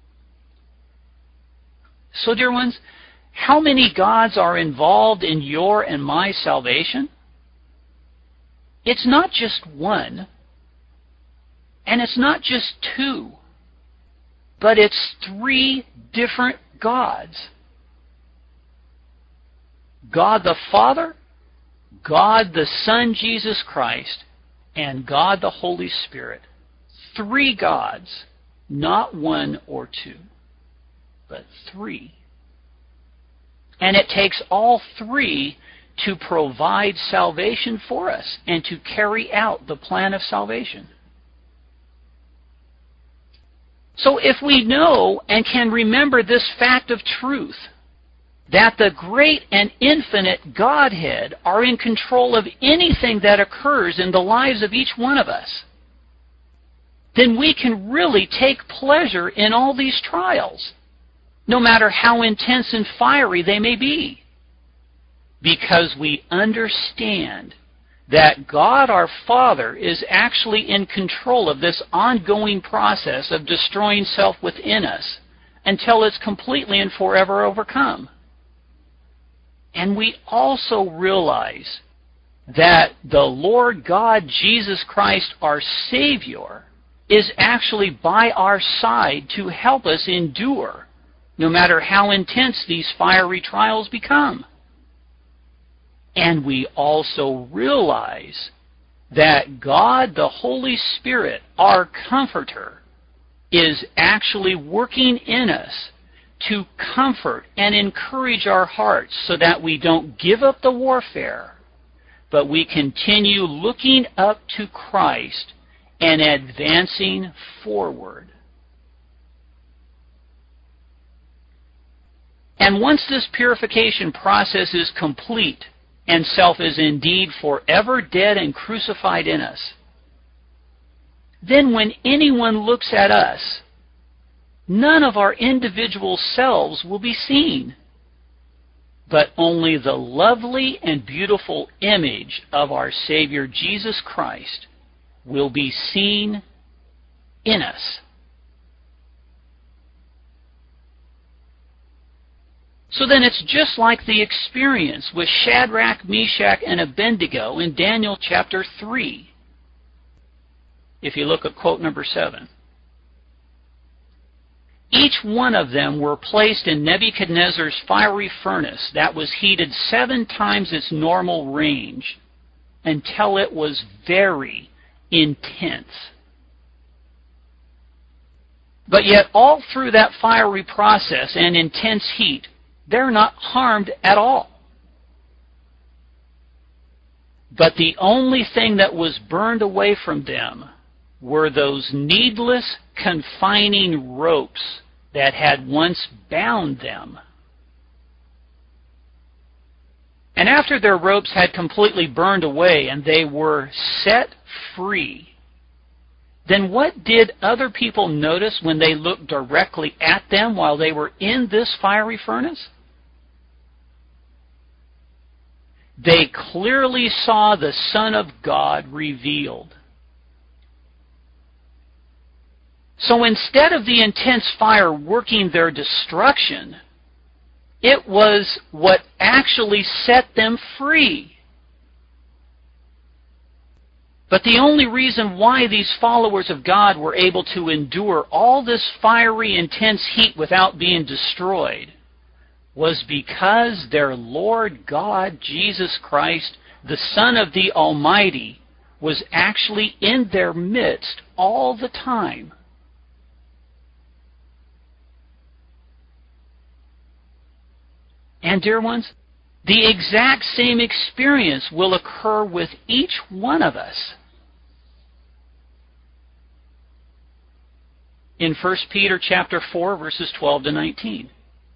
So, dear ones, how many gods are involved in your and my salvation? It's not just one, and it's not just two, but it's three different gods. God the Father, God the Son, Jesus Christ, and God the Holy Spirit. Three gods not one or two, but three. And it takes all three to provide salvation for us and to carry out the plan of salvation. So if we know and can remember this fact of truth, that the great and infinite Godhead are in control of anything that occurs in the lives of each one of us, then we can really take pleasure in all these trials, no matter how intense and fiery they may be, because we understand that God our Father is actually in control of this ongoing process of destroying self within us until it's completely and forever overcome. And we also realize that the Lord God Jesus Christ, our Savior, is actually by our side to help us endure, no matter how intense these fiery trials become. And we also realize that God, the Holy Spirit, our Comforter, is actually working in us to comfort and encourage our hearts so that we don't give up the warfare, but we continue looking up to Christ and advancing forward. And once this purification process is complete, and self is indeed forever dead and crucified in us, then when anyone looks at us, none of our individual selves will be seen, but only the lovely and beautiful image of our Savior Jesus Christ will be seen in us. So then it's just like the experience with Shadrach, Meshach, and Abednego in Daniel chapter 3. If you look at quote number 7. Each one of them were placed in Nebuchadnezzar's fiery furnace that was heated 7 times its normal range until it was very intense. But yet all through that fiery process and intense heat, they're not harmed at all. But the only thing that was burned away from them were those needless, confining ropes that had once bound them. And after their ropes had completely burned away and they were set free, then what did other people notice when they looked directly at them while they were in this fiery furnace? They clearly saw the Son of God revealed. So instead of the intense fire working their destruction, it was what actually set them free. But the only reason why these followers of God were able to endure all this fiery, intense heat without being destroyed was because their Lord God, Jesus Christ, the Son of the Almighty, was actually in their midst all the time. And dear ones, the exact same experience will occur with each one of us. In 1 Peter chapter 4, verses 12 to 19.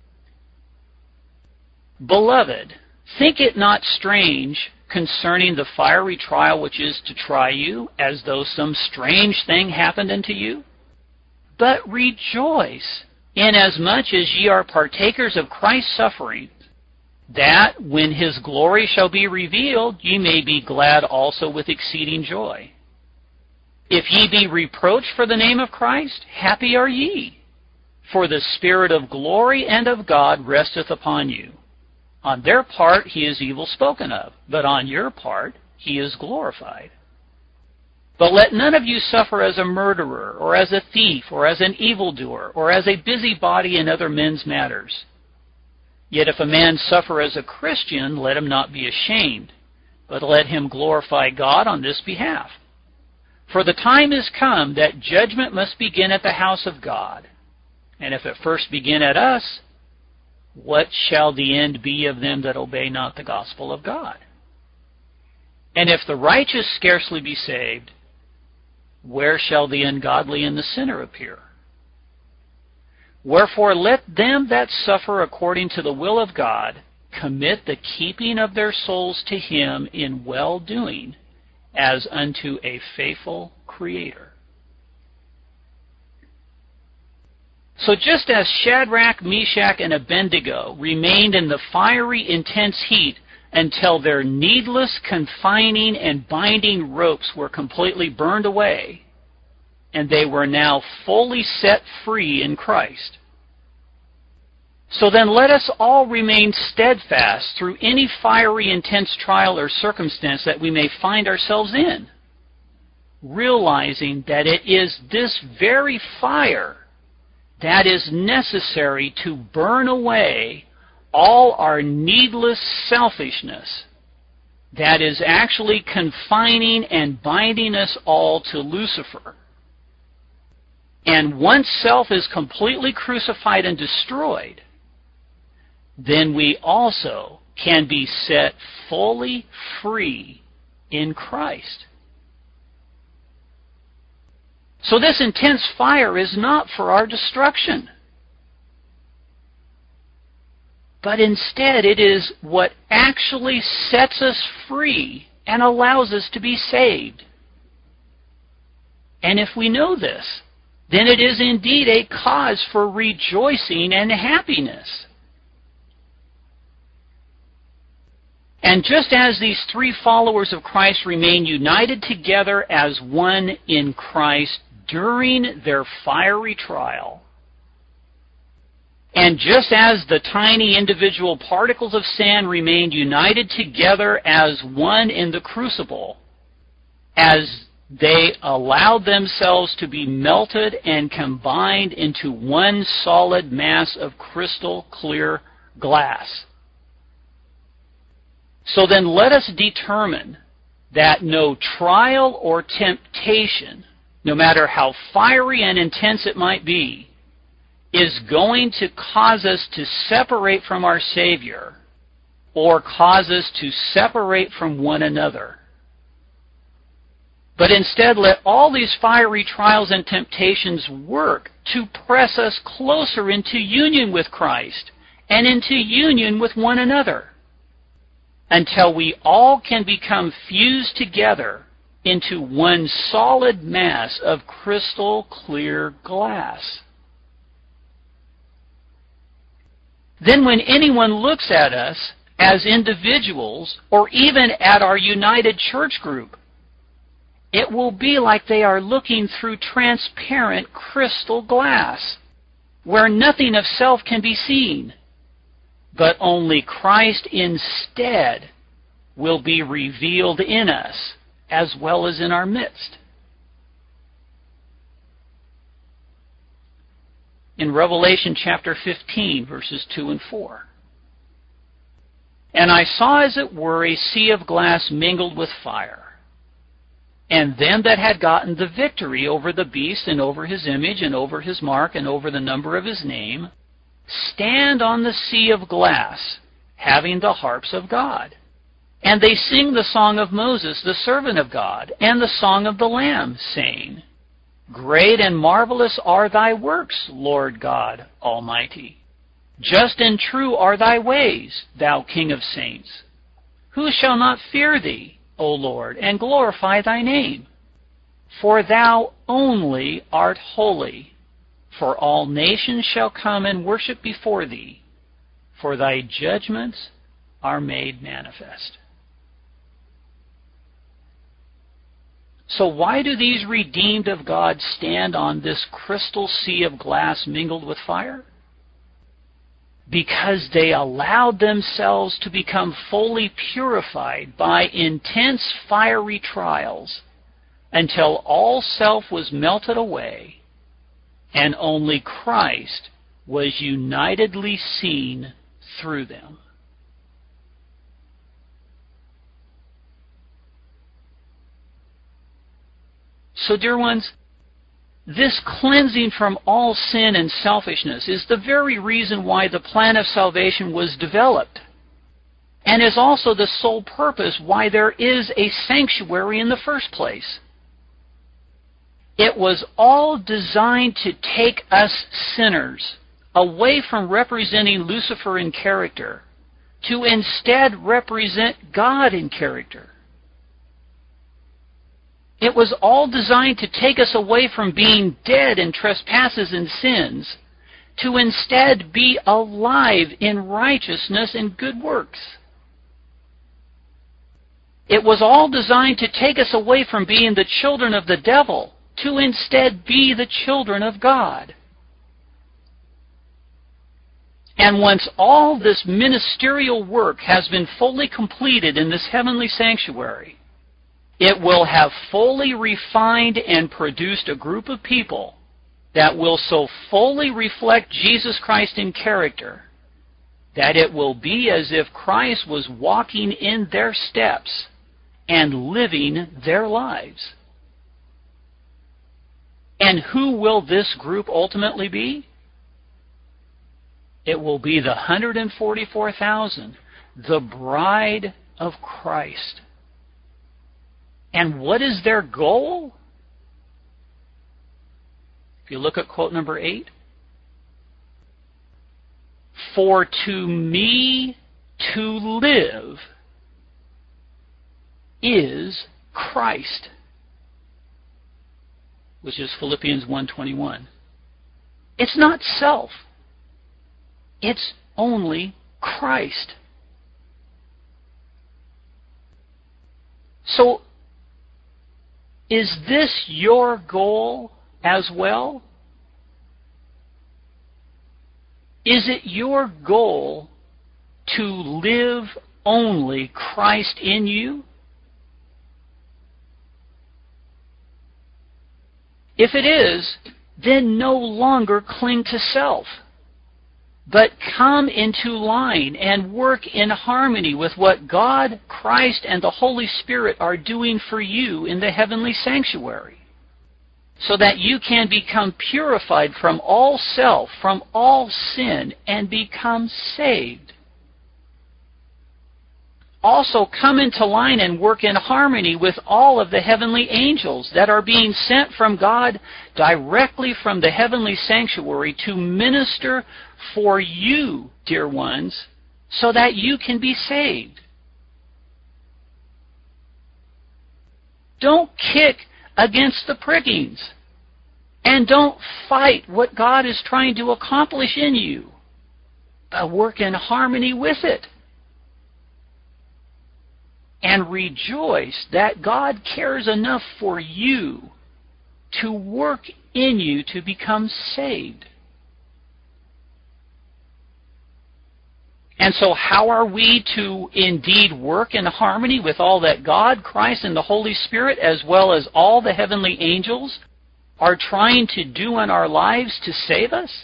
Beloved, think it not strange concerning the fiery trial which is to try you, as though some strange thing happened unto you. But rejoice, inasmuch as ye are partakers of Christ's sufferings, that, when his glory shall be revealed, ye may be glad also with exceeding joy. If ye be reproached for the name of Christ, happy are ye, for the Spirit of glory and of God resteth upon you. On their part he is evil spoken of, but on your part he is glorified. But let none of you suffer as a murderer, or as a thief, or as an evildoer, or as a busybody in other men's matters. Yet if a man suffer as a Christian, let him not be ashamed, but let him glorify God on this behalf. For the time is come that judgment must begin at the house of God. And if it first begin at us, what shall the end be of them that obey not the gospel of God? And if the righteous scarcely be saved, where shall the ungodly and the sinner appear? Wherefore let them that suffer according to the will of God commit the keeping of their souls to Him in well-doing, as unto a faithful Creator. So just as Shadrach, Meshach, and Abednego remained in the fiery, intense heat until their needless confining and binding ropes were completely burned away, and they were now fully set free in Christ. So then let us all remain steadfast through any fiery, intense trial or circumstance that we may find ourselves in, realizing that it is this very fire that is necessary to burn away all our needless selfishness that is actually confining and binding us all to Lucifer. And once self is completely crucified and destroyed, then we also can be set fully free in Christ. So this intense fire is not for our destruction, but instead it is what actually sets us free and allows us to be saved. And if we know this, then it is indeed a cause for rejoicing and happiness. And just as these three followers of Christ remain united together as one in Christ during their fiery trial, and just as the tiny individual particles of sand remained united together as one in the crucible, as they allowed themselves to be melted and combined into one solid mass of crystal clear glass. So then let us determine that no trial or temptation, no matter how fiery and intense it might be, is going to cause us to separate from our Savior or cause us to separate from one another. But instead, let all these fiery trials and temptations work to press us closer into union with Christ and into union with one another, until we all can become fused together into one solid mass of crystal clear glass. Then when anyone looks at us as individuals, or even at our united church group, it will be like they are looking through transparent crystal glass, where nothing of self can be seen, but only Christ instead will be revealed in us as well as in our midst. In Revelation chapter 15, verses 2 and 4. And I saw as it were a sea of glass mingled with fire, and them that had gotten the victory over the beast and over his image and over his mark and over the number of his name, stand on the sea of glass, having the harps of God. And they sing the song of Moses, the servant of God, and the song of the Lamb, saying, Great and marvelous are thy works, Lord God Almighty. Just and true are thy ways, thou King of saints. Who shall not fear thee, O Lord, and glorify thy name? For thou only art holy. For all nations shall come and worship before thee, for thy judgments are made manifest. So why do these redeemed of God stand on this crystal sea of glass mingled with fire? Because they allowed themselves to become fully purified by intense fiery trials until all self was melted away and only Christ was unitedly seen through them. So, dear ones, this cleansing from all sin and selfishness is the very reason why the plan of salvation was developed, and is also the sole purpose why there is a sanctuary in the first place. It was all designed to take us sinners away from representing Lucifer in character to instead represent God in character. It was all designed to take us away from being dead in trespasses and sins to instead be alive in righteousness and good works. It was all designed to take us away from being the children of the devil to instead be the children of God. And once all this ministerial work has been fully completed in this heavenly sanctuary, it will have fully refined and produced a group of people that will so fully reflect Jesus Christ in character that it will be as if Christ was walking in their steps and living their lives. And who will this group ultimately be? It will be the 144,000, the bride of Christ. And what is their goal? If you look at quote number 8, for to me to live is Christ, which is Philippians 1:21. It's not self. It's only Christ. So, is this your goal as well? Is it your goal to live only Christ in you? If it is, then no longer cling to self, but come into line and work in harmony with what God, Christ, and the Holy Spirit are doing for you in the heavenly sanctuary, so that you can become purified from all self, from all sin, and become saved. Also come into line and work in harmony with all of the heavenly angels that are being sent from God directly from the heavenly sanctuary to minister for you, dear ones, so that you can be saved. Don't kick against the prickings, and don't fight what God is trying to accomplish in you. Work in harmony with it. And rejoice that God cares enough for you to work in you to become saved. And so how are we to indeed work in harmony with all that God, Christ, and the Holy Spirit, as well as all the heavenly angels, are trying to do in our lives to save us?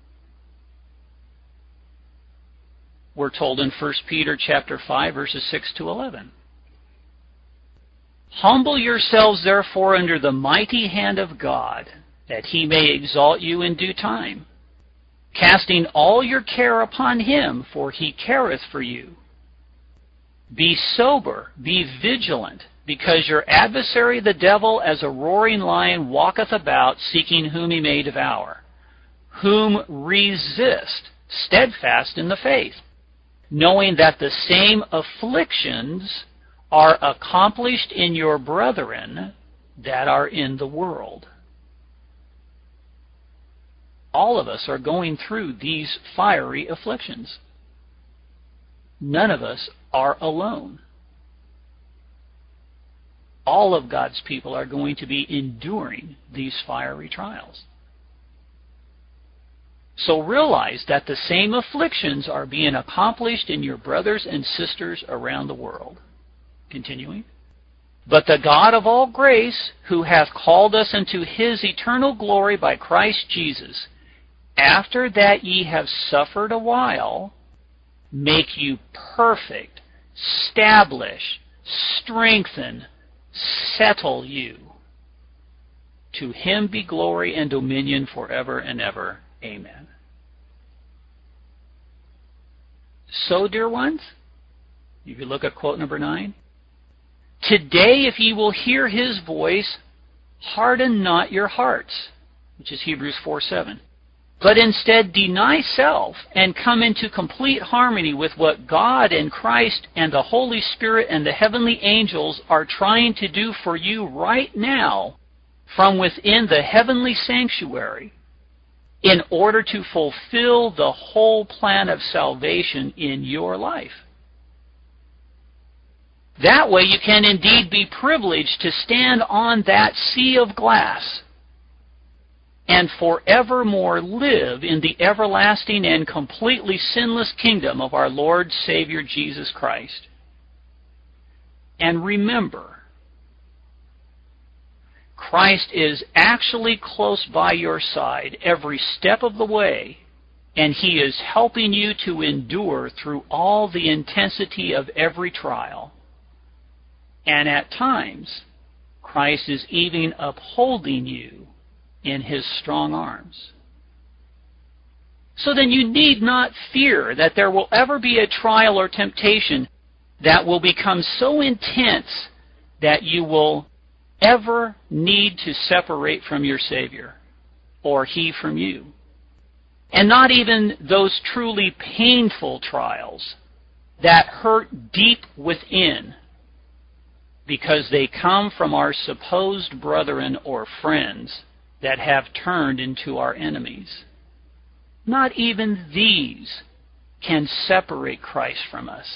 We're told in 1 Peter chapter 5, verses 6 to 11. Humble yourselves, therefore, under the mighty hand of God, that he may exalt you in due time, casting all your care upon him, for he careth for you. Be sober, be vigilant, because your adversary the devil, as a roaring lion, walketh about, seeking whom he may devour, whom resist, steadfast in the faith, knowing that the same afflictions are accomplished in your brethren that are in the world. All of us are going through these fiery afflictions. None of us are alone. All of God's people are going to be enduring these fiery trials. So realize that the same afflictions are being accomplished in your brothers and sisters around the world. Continuing. But the God of all grace, who hath called us into his eternal glory by Christ Jesus, after that ye have suffered a while, make you perfect, establish, strengthen, settle you. To him be glory and dominion forever and ever. Amen. So, dear ones, if you look at quote number 9, today if ye will hear his voice, harden not your hearts, which is Hebrews 4:7. But instead deny self and come into complete harmony with what God and Christ and the Holy Spirit and the heavenly angels are trying to do for you right now from within the heavenly sanctuary in order to fulfill the whole plan of salvation in your life. That way you can indeed be privileged to stand on that sea of glass and forevermore live in the everlasting and completely sinless kingdom of our Lord Savior Jesus Christ. And remember, Christ is actually close by your side every step of the way, and he is helping you to endure through all the intensity of every trial. And at times, Christ is even upholding you in his strong arms. So then you need not fear that there will ever be a trial or temptation that will become so intense that you will ever need to separate from your Savior, or he from you. And not even those truly painful trials that hurt deep within because they come from our supposed brethren or friends that have turned into our enemies. Not even these can separate Christ from us.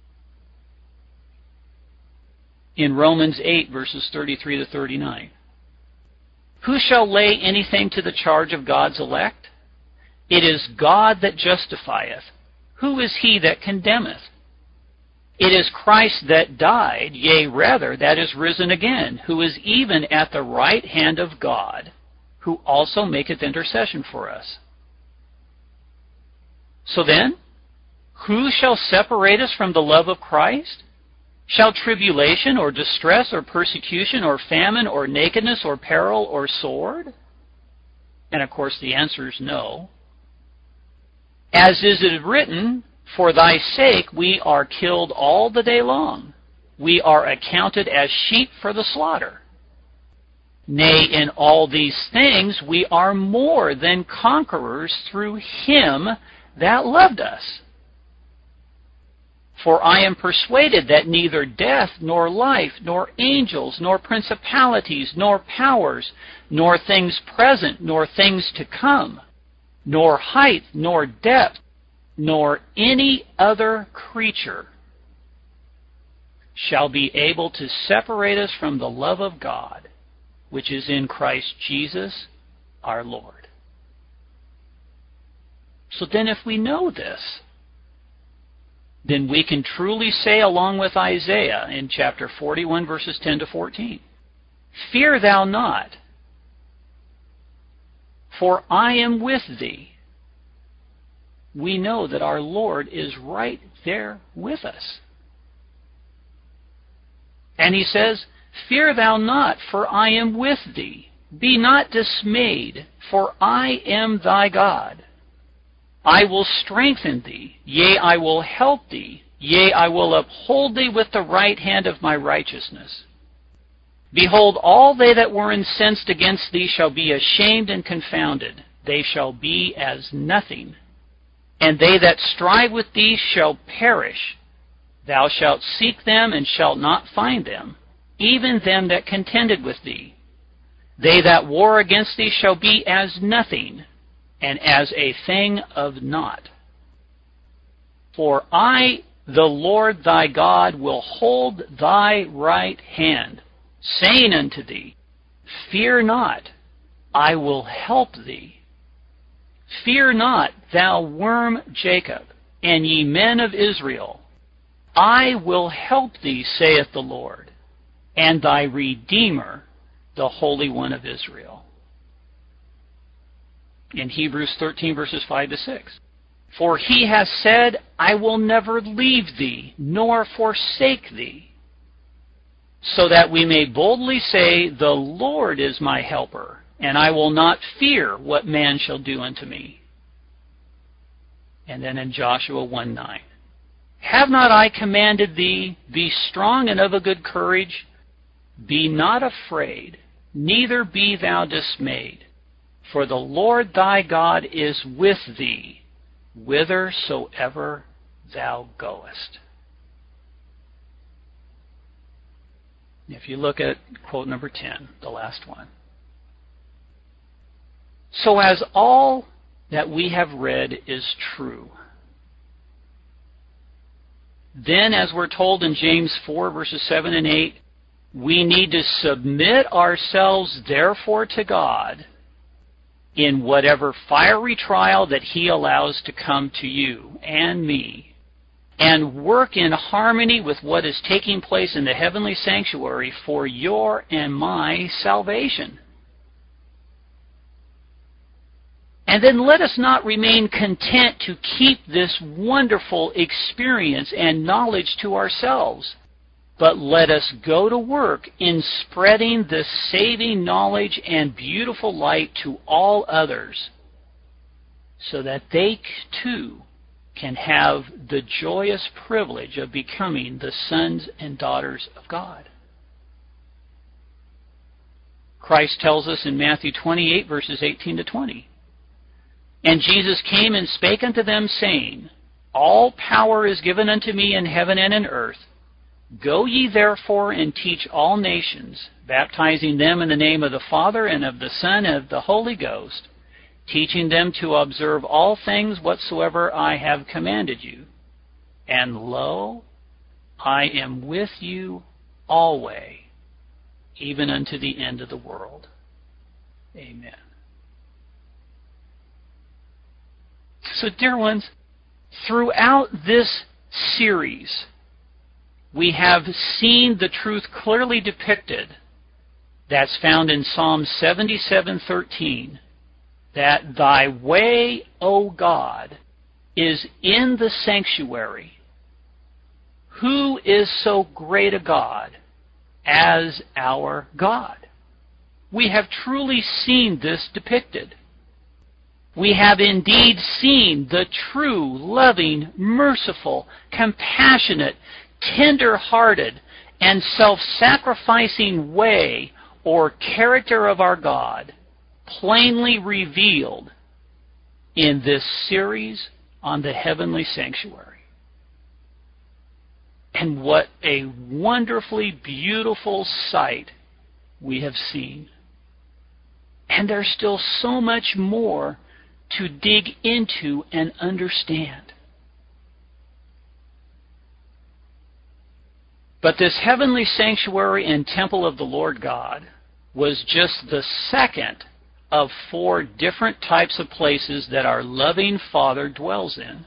In Romans 8, verses 33 to 39. Who shall lay anything to the charge of God's elect? It is God that justifieth. Who is he that condemneth? It is Christ that died, yea, rather, that is risen again, who is even at the right hand of God, who also maketh intercession for us. So then, who shall separate us from the love of Christ? Shall tribulation, or distress, or persecution, or famine, or nakedness, or peril, or sword? And of course the answer is no. As is it written, for thy sake we are killed all the day long. We are accounted as sheep for the slaughter. Nay, in all these things we are more than conquerors through him that loved us. For I am persuaded that neither death, nor life, nor angels, nor principalities, nor powers, nor things present, nor things to come, nor height, nor depth, nor any other creature shall be able to separate us from the love of God, which is in Christ Jesus our Lord. So then if we know this, then we can truly say along with Isaiah in chapter 41, verses 10 to 14, fear thou not, for I am with thee. We know that our Lord is right there with us. And he says, fear thou not, for I am with thee. Be not dismayed, for I am thy God. I will strengthen thee, yea, I will help thee, yea, I will uphold thee with the right hand of my righteousness. Behold, all they that were incensed against thee shall be ashamed and confounded. They shall be as nothing. And they that strive with thee shall perish. Thou shalt seek them and shalt not find them, even them that contended with thee. They that war against thee shall be as nothing, and as a thing of naught. For I, the Lord thy God, will hold thy right hand, saying unto thee, fear not, I will help thee. Fear not, thou worm Jacob, and ye men of Israel. I will help thee, saith the Lord, and thy Redeemer, the Holy One of Israel. In Hebrews 13, verses 5 to 6. For he has said, I will never leave thee, nor forsake thee. so that we may boldly say, the Lord is my helper, and I will not fear what man shall do unto me. And then in Joshua 1:9, have not I commanded thee, be strong and of a good courage? Be not afraid, neither be thou dismayed. For the Lord thy God is with thee, whithersoever thou goest. If you look at quote number 10, the last one. So as all that we have read is true, then, as we're told in James 4, verses 7 and 8, we need to submit ourselves, therefore, to God in whatever fiery trial that He allows to come to you and me, and work in harmony with what is taking place in the heavenly sanctuary for your and my salvation. And then let us not remain content to keep this wonderful experience and knowledge to ourselves, but let us go to work in spreading this saving knowledge and beautiful light to all others, so that they too can have the joyous privilege of becoming the sons and daughters of God. Christ tells us in Matthew 28, verses 18 to 20, and Jesus came and spake unto them, saying, all power is given unto me in heaven and in earth. Go ye therefore and teach all nations, baptizing them in the name of the Father and of the Son and of the Holy Ghost, teaching them to observe all things whatsoever I have commanded you. And lo, I am with you always, even unto the end of the world. Amen. So, dear ones, throughout this series, we have seen the truth clearly depicted that's found in Psalm 77:13, that thy way, O God, is in the sanctuary. Who is so great a God as our God? We have truly seen this depicted. We have indeed seen the true, loving, merciful, compassionate, tender-hearted, and self-sacrificing way or character of our God plainly revealed in this series on the heavenly sanctuary. And what a wonderfully beautiful sight we have seen. And there's still so much more to dig into and understand. But this heavenly sanctuary and temple of the Lord God was just the second of 4 different types of places that our loving Father dwells in.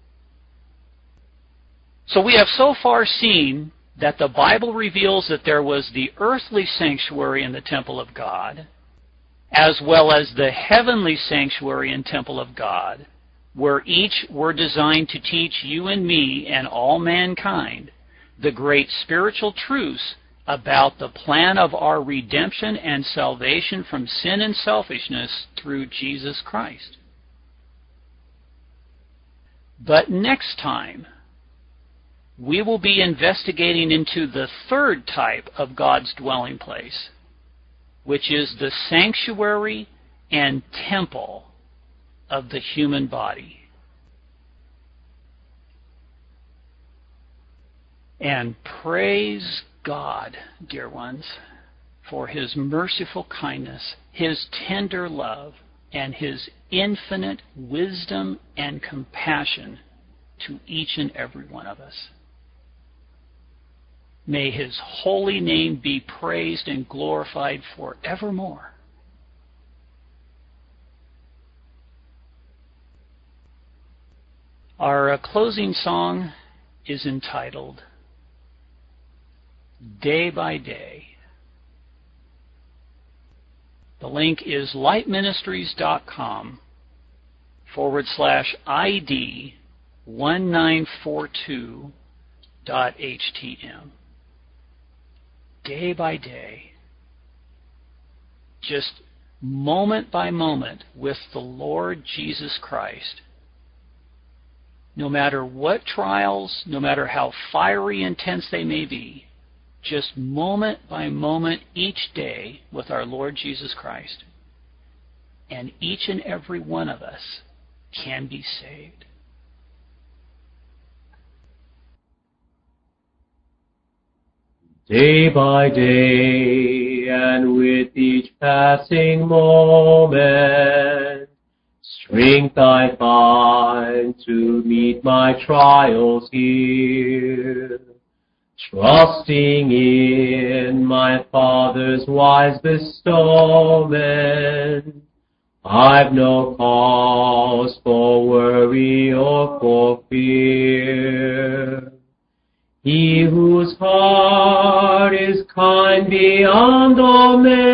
So we have so far seen that the Bible reveals that there was the earthly sanctuary in the temple of God, as well as the heavenly sanctuary and temple of God, where each were designed to teach you and me and all mankind the great spiritual truths about the plan of our redemption and salvation from sin and selfishness through Jesus Christ. But next time, we will be investigating into the third type of God's dwelling place, which is the sanctuary and temple of the human body. And praise God, dear ones, for His merciful kindness, His tender love, and His infinite wisdom and compassion to each and every one of us. May His holy name be praised and glorified forevermore. Our closing song is entitled Day by Day. The link is lightministries.com/ID 1942.htm. day by day, just moment by moment with the Lord Jesus Christ. No matter what trials, no matter how fiery intense they may be, just moment by moment each day with our Lord Jesus Christ. And each and every one of us can be saved. Day by day, and with each passing moment, strength I find to meet my trials here. Trusting in my Father's wise bestowment, I've no cause for worry or for fear. He whose heart is kind beyond all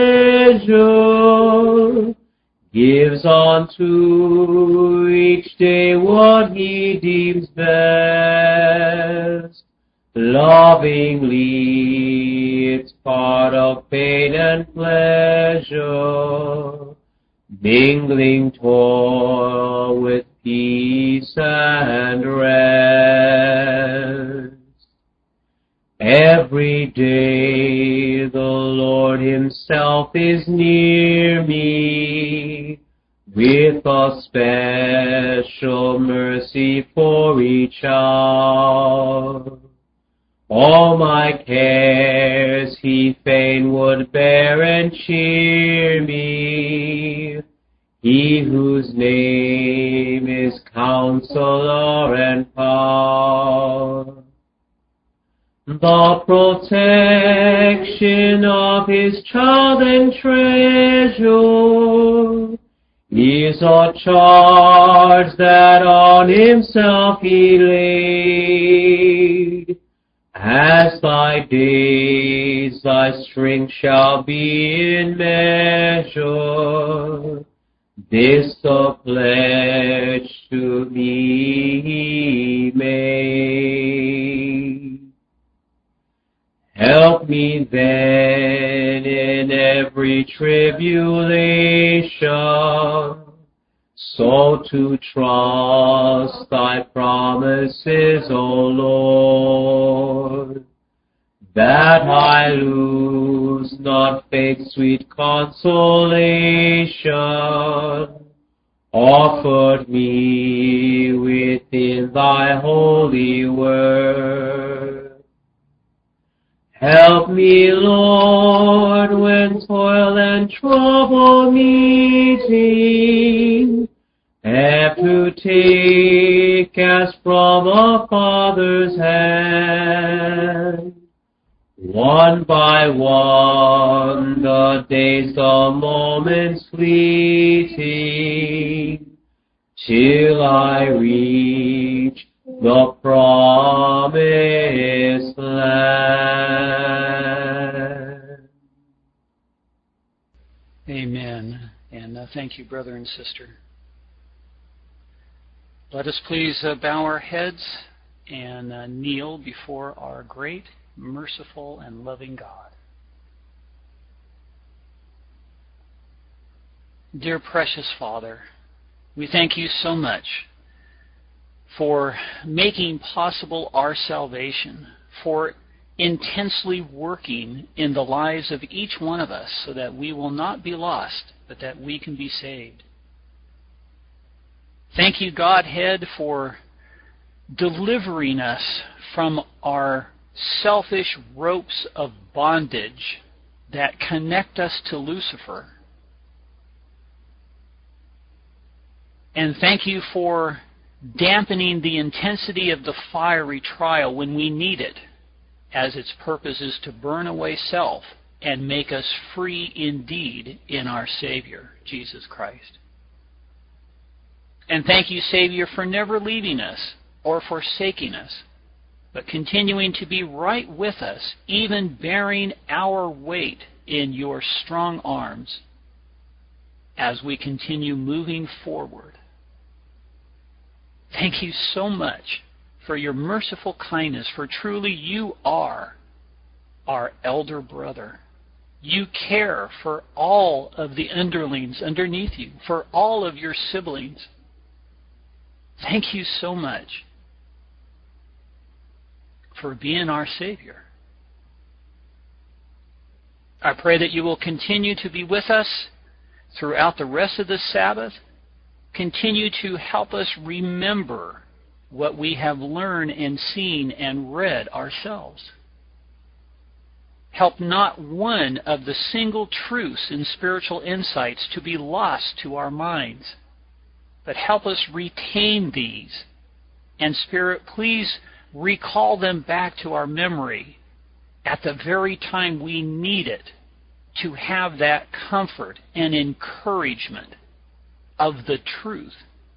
measure gives unto each day what he deems best. Lovingly, it's part of pain and pleasure, mingling toil with peace and rest. Every day the Lord himself is near me, with a special mercy for each hour. All my cares he fain would bear and cheer me, he whose name is Counselor and Power. The protection of his child and treasure is a charge that on himself he laid. As thy days, thy strength shall be in measure. This the pledge to me he made. Help me then in every tribulation, so to trust thy promises, O Lord, that I lose not faith's sweet consolation, offered me within thy holy word. Help me, Lord, when toil and trouble meeting, ever to take as from a Father's hand. One by one, the days, the moments fleeting, till I reach the promised land. Amen. And thank you, brother and sister. Let us please bow our heads and kneel before our great, merciful, and loving God. Dear precious Father, we thank you so much for making possible our salvation, for intensely working in the lives of each one of us so that we will not be lost, but that we can be saved. Thank you, Godhead, for delivering us from our selfish ropes of bondage that connect us to Lucifer. And thank you for dampening the intensity of the fiery trial when we need it, as its purpose is to burn away self and make us free indeed in our Savior, Jesus Christ. And thank you, Savior, for never leaving us or forsaking us, but continuing to be right with us, even bearing our weight in your strong arms as we continue moving forward. Thank you so much for your merciful kindness, for truly you are our elder brother. You care for all of the underlings underneath you, for all of your siblings. Thank you so much for being our Savior. I pray that you will continue to be with us throughout the rest of the Sabbath. Continue to help us remember what we have learned and seen and read ourselves. Help not one of the single truths and spiritual insights to be lost to our minds, but help us retain these. And Spirit, please recall them back to our memory at the very time we need it to have that comfort and encouragement of the truth,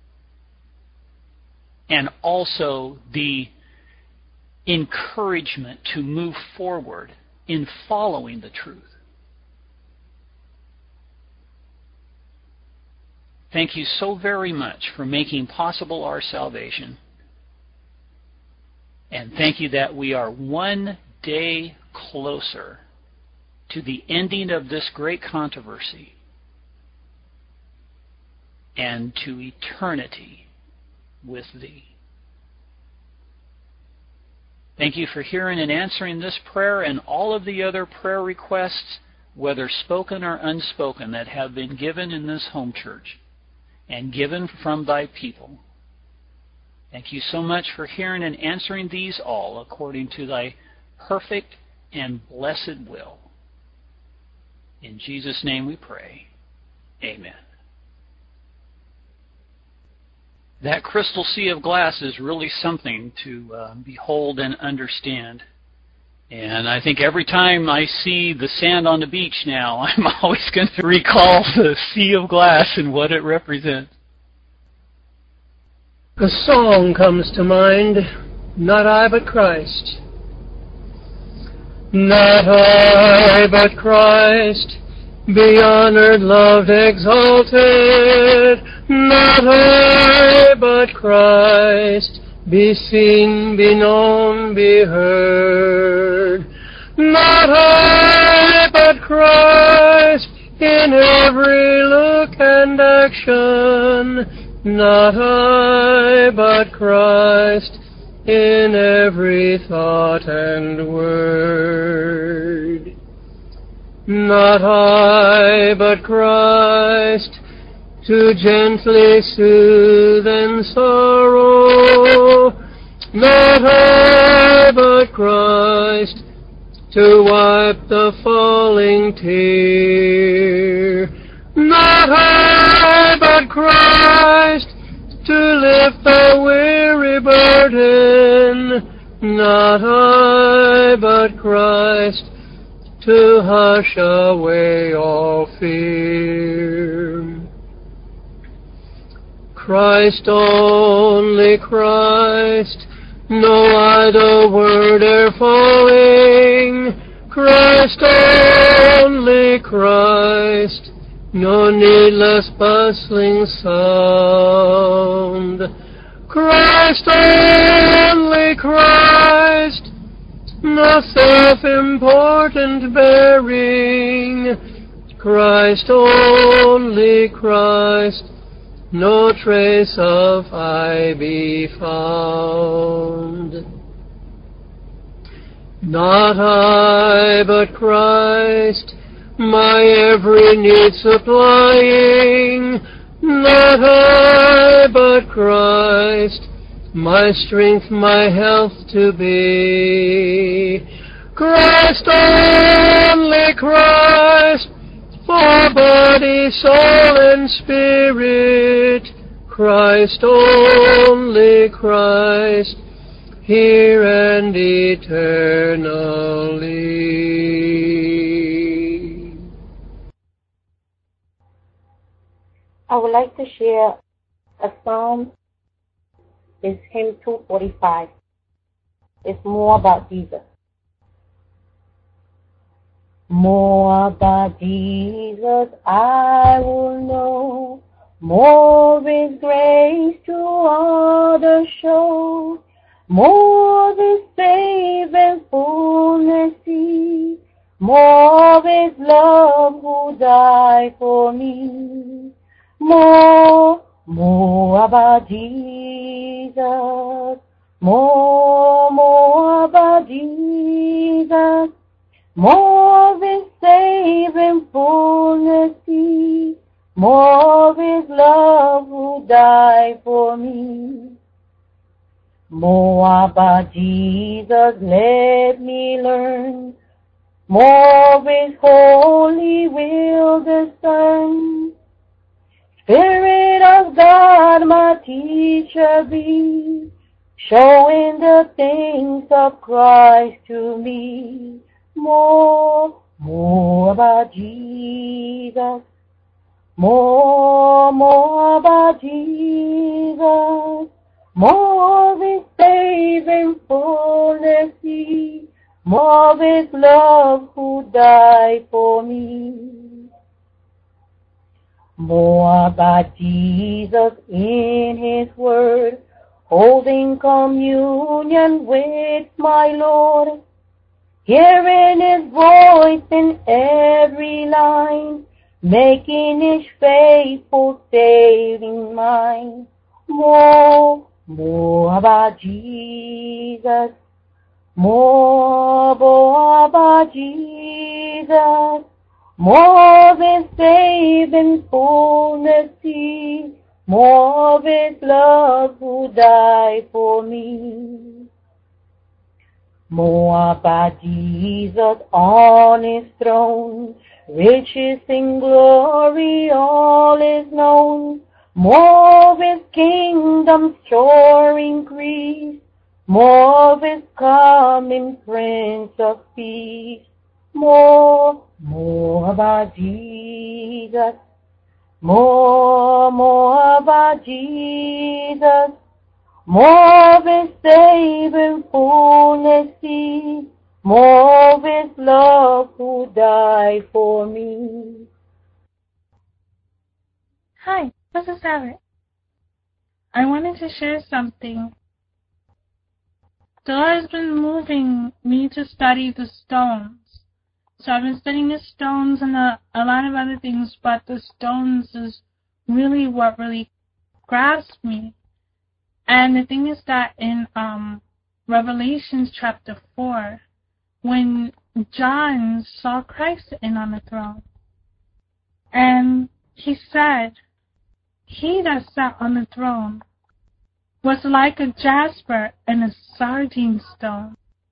and also the encouragement to move forward in following the truth. Thank you so very much for making possible our salvation. And thank you that we are one day closer to the ending of this great controversy and to eternity with Thee. Thank you for hearing and answering this prayer and all of the other prayer requests, whether spoken or unspoken, that have been given in this home church and given from Thy people. Thank you so much for hearing and answering these all according to Thy perfect and blessed will. In Jesus' name we pray. Amen. That crystal sea of glass is really something to behold and understand. And I think every time I see the sand on the beach now, I'm always going to recall the sea of glass and what it represents. A song comes to mind, Not I but Christ. Not I but Christ, be honored, loved, exalted. Not I but Christ, be seen, be known, be heard. Not I but Christ, in every look and action. Not I but Christ, in every thought and word. Not I but Christ, to gently soothe and sorrow. Not I but Christ, to wipe the falling tear. Not I but Christ, to lift the weary burden. Not I but Christ, to hush away all fear. Christ, only Christ, no idle word e'er falling. Christ, only Christ, no needless bustling sound. Christ, only Christ, no self-important bearing. Christ, only Christ, no trace of I be found. Not I but Christ, my every need supplying. Not I but Christ, my strength, my health to be. Christ, only Christ, for body, soul, and spirit. Christ, only Christ, here and eternally. I would like to share a psalm. It's hymn 245. It's more about Jesus. More about Jesus I will know, more His grace to others show, more His save and fullness see. More of His love who died for me. More about Jesus. More about Jesus. More of His saving fullness. More of His love who died for me. More about Jesus, let me learn. More of His holy will discern. Spirit of God, my teacher be, showing the things of Christ to me. More about Jesus. More about Jesus. More of His saving fullness. More of His love who died for me. More about Jesus in His word, holding communion with my Lord, hearing His voice in every line, making His faithful saving mine. More about Jesus. More about Jesus. More of His saving fullness. More of His love who died for me. More about Jesus on His throne. Riches in glory, all is known. More of His kingdom's sure increase. More of His coming Prince of Peace. More about Jesus. More about Jesus. More of His saving fullness. More of His love who died for me. Hi, this is Eric. I wanted to share something. The Lord has been moving me to study the stones. So I've been studying the stones and a lot of other things, but the stones is really what really grabs me. And the thing is that in Revelations chapter 4, when John saw Christ sitting on the throne, and he said, "He that sat on the throne was like a jasper and a sardine stone."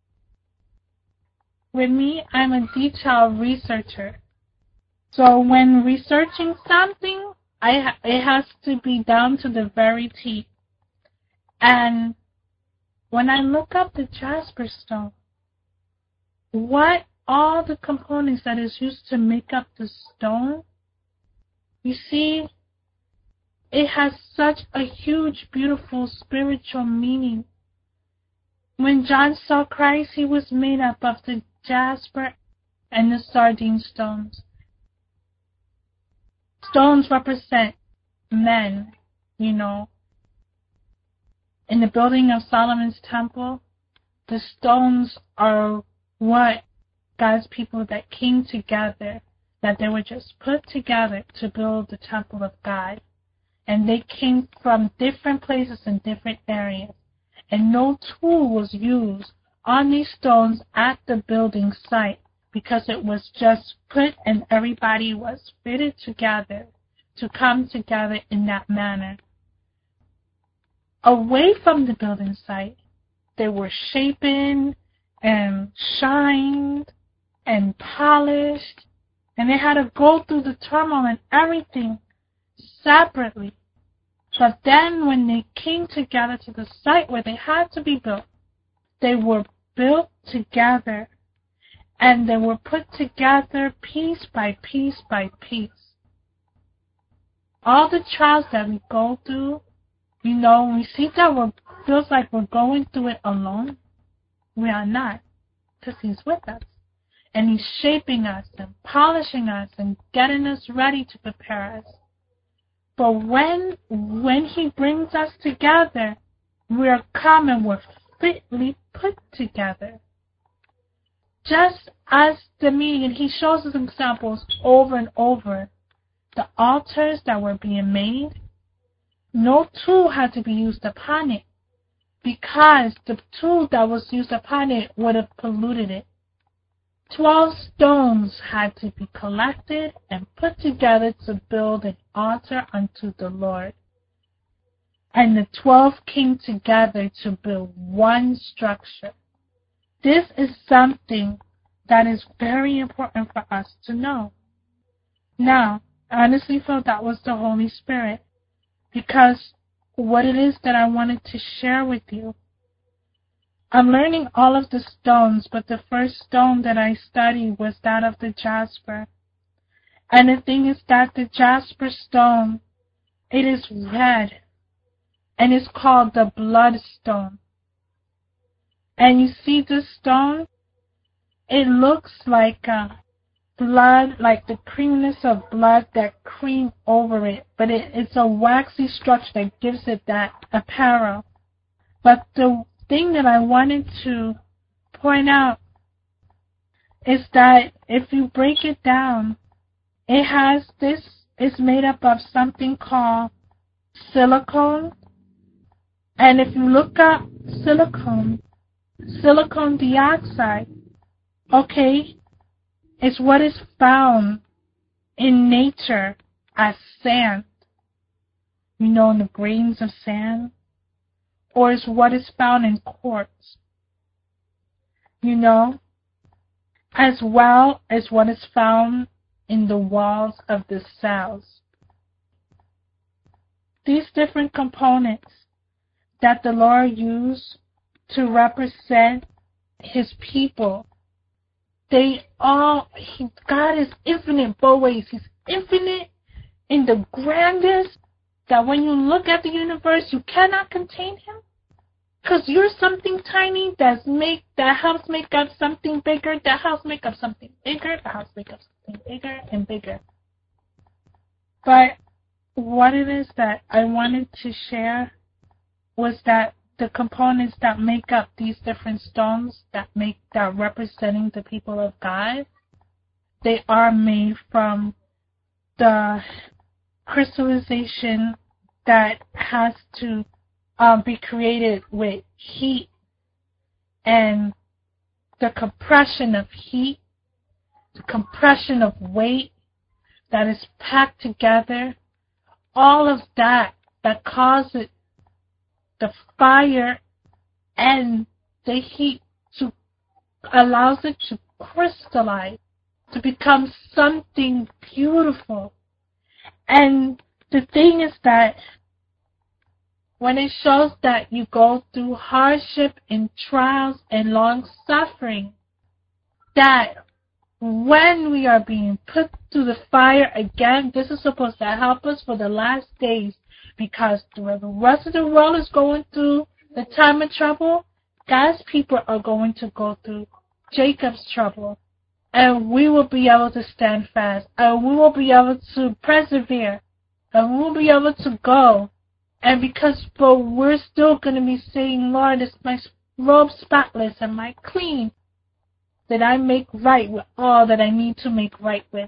With me, I'm a detailed researcher. So when researching something, it has to be down to the very T. And when I look up the jasper stone, what all the components that is used to make up the stone, you see, it has such a huge, beautiful spiritual meaning. When John saw Christ, He was made up of the jasper and the sardine stones. Stones represent men, In the building of Solomon's temple, the stones are what God's people that came together, that they were just put together to build the temple of God. And they came from different places and different areas. And no tool was used on these stones at the building site, because it was just put and everybody was fitted together to come together in that manner. Away from the building site, they were shapen and shined and polished, and they had to go through the turmoil and everything separately. But then when they came together to the site where they had to be built, they were built together, and they were put together piece by piece by piece. All the trials that we go through, we see that feels like we're going through it alone. We are not, because He's with us. And He's shaping us and polishing us and getting us ready to prepare us. But when He brings us together, we're fitly put together. just as the meeting, and he shows us examples over and over. The altars that were being made, no tool had to be used upon it, because the tool that was used upon it would have polluted it. 12 stones had to be collected and put together to build an altar unto the Lord. And the 12 came together to build one structure. This is something that is very important for us to know. Now, I honestly felt that was the Holy Spirit, because what it is that I wanted to share with you, I'm learning all of the stones, but the first stone that I studied was that of the jasper. And the thing is that the jasper stone, it is red, and it's called the bloodstone. And you see this stone, it looks like blood, like the creaminess of blood that cream over it, but it's a waxy structure that gives it that apparel. But the thing that I wanted to point out is that if you break it down, it's made up of something called silicone. And if you look up silicone dioxide, okay, it's what is found in nature as sand, in the grains of sand, or is what is found in quartz, as well as what is found in the walls of the cells. These different components that the Lord used to represent His people, God is infinite both ways. He's infinite in the grandest, that when you look at the universe, you cannot contain Him. Because you're something tiny that helps make up something bigger, that helps make up something bigger, that helps make up something bigger and bigger. But what it is that I wanted to share was that the components that make up these different stones that representing the people of God, they are made from the crystallization that has to be created with heat, and the compression of heat, the compression of weight that is packed together, all of that causes the fire and the heat allows it to crystallize, to become something beautiful. And the thing is that when it shows that you go through hardship and trials and long suffering, that when we are being put through the fire again, this is supposed to help us for the last days, because the rest of the world is going through the time of trouble. God's people are going to go through Jacob's trouble, and we will be able to stand fast, and we will be able to persevere, and we will be able to go. And but we're still going to be saying, Lord, is my robe spotless? Am I clean? That I make right with all that I need to make right with?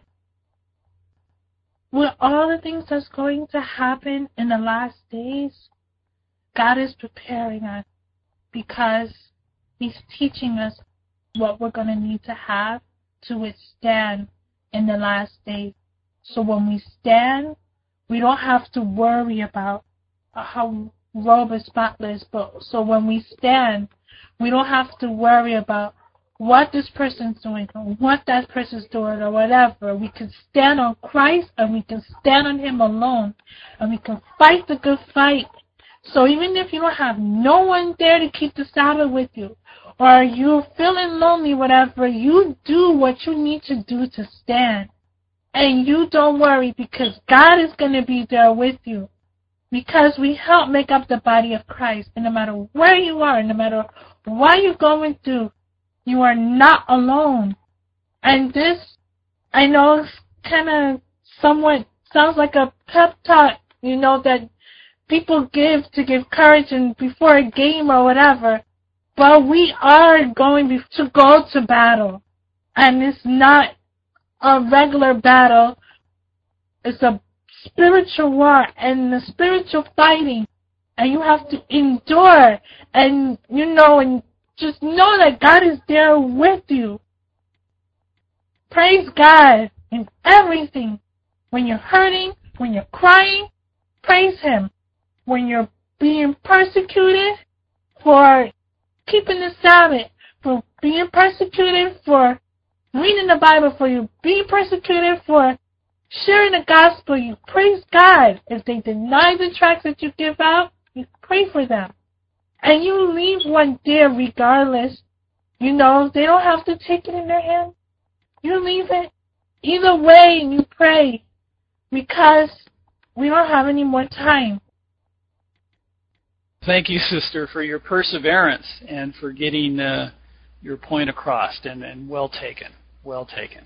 With all the things that's going to happen in the last days, God is preparing us, because He's teaching us what we're going to need to have to withstand in the last days. So when we stand, we don't have to worry about how robe is spotless. So when we stand, we don't have to worry about what this person's doing or what that person's doing or whatever. We can stand on Christ, and we can stand on Him alone, and we can fight the good fight. So even if you don't have no one there to keep the Sabbath with you, or you're feeling lonely, whatever, you do what you need to do to stand. And you don't worry, because God is going to be there with you. Because we help make up the body of Christ. And no matter where you are, no matter what you're going through, you are not alone. And this, I know, kind of somewhat sounds like a pep talk, that people give to give courage and before a game or whatever. But we are going to go to battle. And it's not a regular battle. It's a spiritual war and the spiritual fighting. And you have to endure and, and just know that God is there with you. Praise God in everything. When you're hurting, when you're crying, praise Him. When you're being persecuted for keeping the Sabbath, for being persecuted for reading the Bible, for you being persecuted for sharing the gospel, you praise God. If they deny the tracts that you give out, you pray for them. And you leave one there regardless. They don't have to take it in their hands. You leave it. Either way, you pray. Because we don't have any more time. Thank you, sister, for your perseverance and for getting your point across. And well taken. Well taken.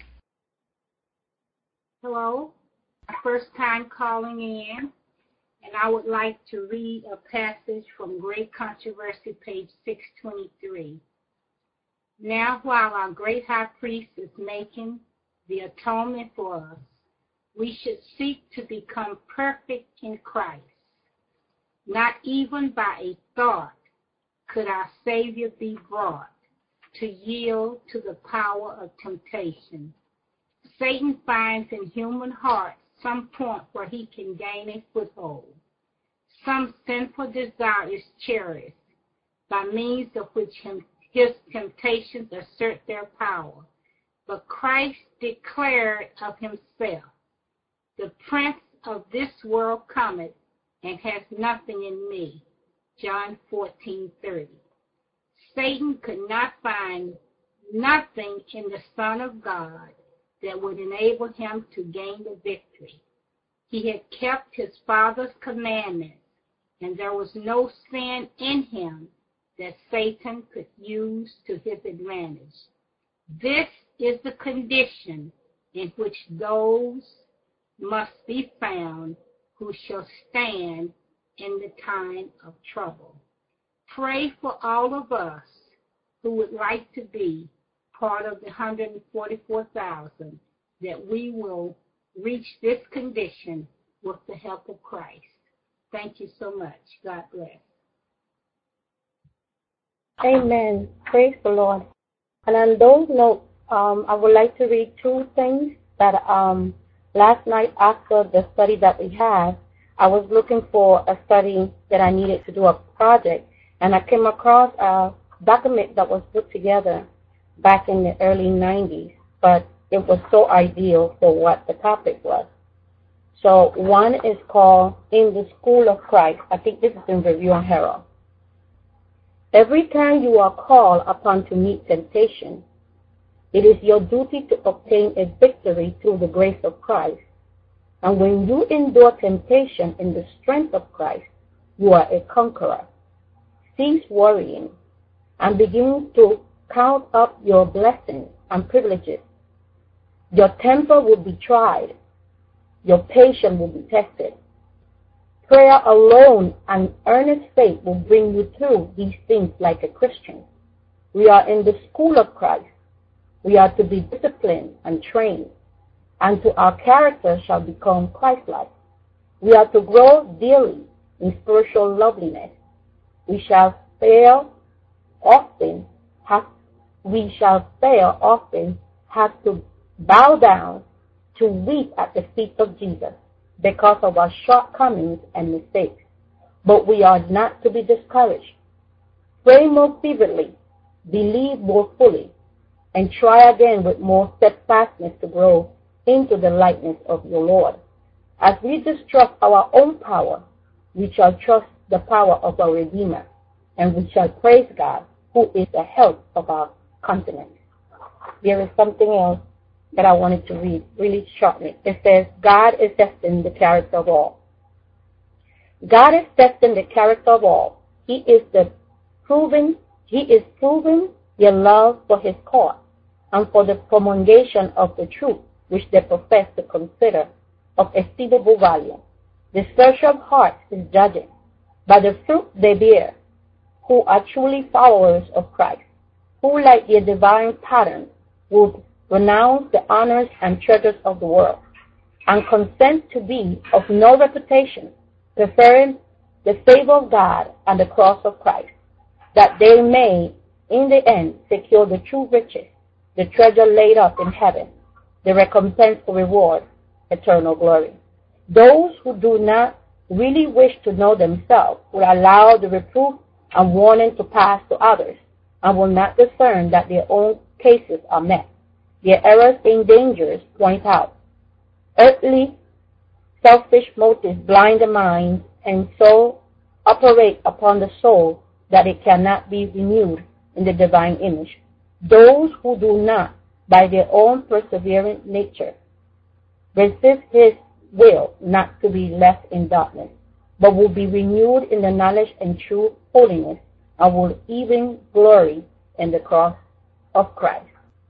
Hello. First time calling in. And I would like to read a passage from Great Controversy, page 623. Now, while our great high priest is making the atonement for us, we should seek to become perfect in Christ. Not even by a thought could our Savior be brought to yield to the power of temptation. Satan finds in human hearts some point where he can gain a foothold. Some sinful desire is cherished, by means of which his temptations assert their power. But Christ declared of himself, "The prince of this world cometh, and has nothing in me." John 14:30. Satan could not find nothing in the Son of God that would enable him to gain the victory. He had kept his Father's commandments, and there was no sin in him that Satan could use to his advantage. This is the condition in which those must be found who shall stand in the time of trouble. Pray for all of us who would like to be part of the 144,000 that we will reach this condition with the help of Christ. Thank you so much. God bless. Amen. Praise the Lord. And on those notes, I would like to read two things that last night after the study that we had, I was looking for a study that I needed to do a project, and I came across a document that was put together back in the early 90s, but it was so ideal for what the topic was. So one is called In the School of Christ. I think this is in Review and Herald. Every time you are called upon to meet temptation, it is your duty to obtain a victory through the grace of Christ. And when you endure temptation in the strength of Christ, you are a conqueror. Cease worrying and begin to count up your blessings and privileges. Your temper will be tried. Your patience will be tested. Prayer alone and earnest faith will bring you through these things like a Christian. We are in the school of Christ. We are to be disciplined and trained, and to our character shall become Christ-like. We are to grow daily in spiritual loveliness. We shall fail often, have to bow down to weep at the feet of Jesus because of our shortcomings and mistakes. But we are not to be discouraged. Pray more fervently, believe more fully, and try again with more steadfastness to grow into the likeness of your Lord. As we distrust our own power, we shall trust the power of our Redeemer, and we shall praise God, who is the help of our continent. There is something else that I wanted to read really shortly. It says, God is testing the character of all. God is testing the character of all. He is proving their love for his cause and for the promulgation of the truth which they profess to consider of estimable value. The searcher of hearts is judging by the fruit they bear, who are truly followers of Christ, who like their divine pattern will renounce the honors and treasures of the world, and consent to be of no reputation, preferring the favor of God and the cross of Christ, that they may, in the end, secure the true riches, the treasure laid up in heaven, the recompense for reward, eternal glory. Those who do not really wish to know themselves will allow the reproof and warning to pass to others, and will not discern that their own cases are met. Their errors and dangers point out. Earthly, selfish motives blind the mind and so operate upon the soul that it cannot be renewed in the divine image. Those who do not, by their own persevering nature, resist his will not to be left in darkness, but will be renewed in the knowledge and true holiness, and will even glory in the cross of Christ.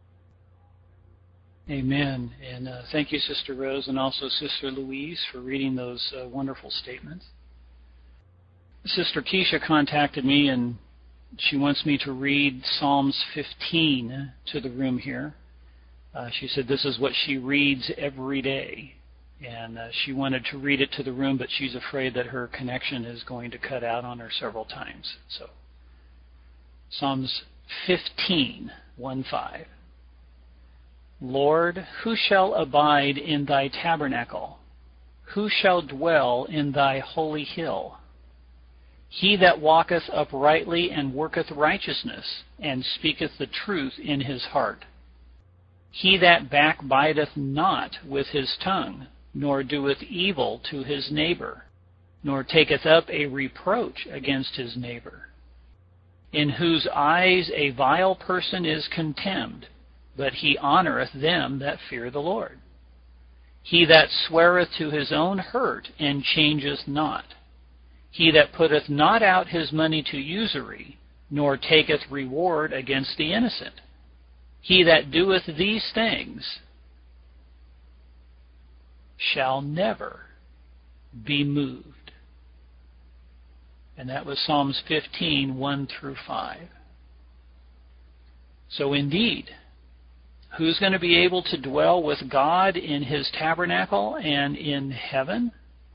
Amen. And thank you, Sister Rose, and also Sister Louise for reading those wonderful statements. Sister Keisha contacted me, and she wants me to read Psalms 15 to the room here. She said this is what she reads every day, and she wanted to read it to the room, but she's afraid that her connection is going to cut out on her several times. So, Psalms 15, 1-5. Lord, who shall abide in thy tabernacle? Who shall dwell in thy holy hill? He that walketh uprightly and worketh righteousness, and speaketh the truth in his heart. He that backbiteth not with his tongue, nor doeth evil to his neighbor, nor taketh up a reproach against his neighbor, in whose eyes a vile person is contemned, but he honoreth them that fear the Lord. He that sweareth to his own hurt and changeth not. He that putteth not out his money to usury, nor taketh reward against the innocent. He that doeth these things shall never be moved. And that was Psalms 15, 1-5. So indeed, who's going to be able to dwell with God in his tabernacle and in heaven?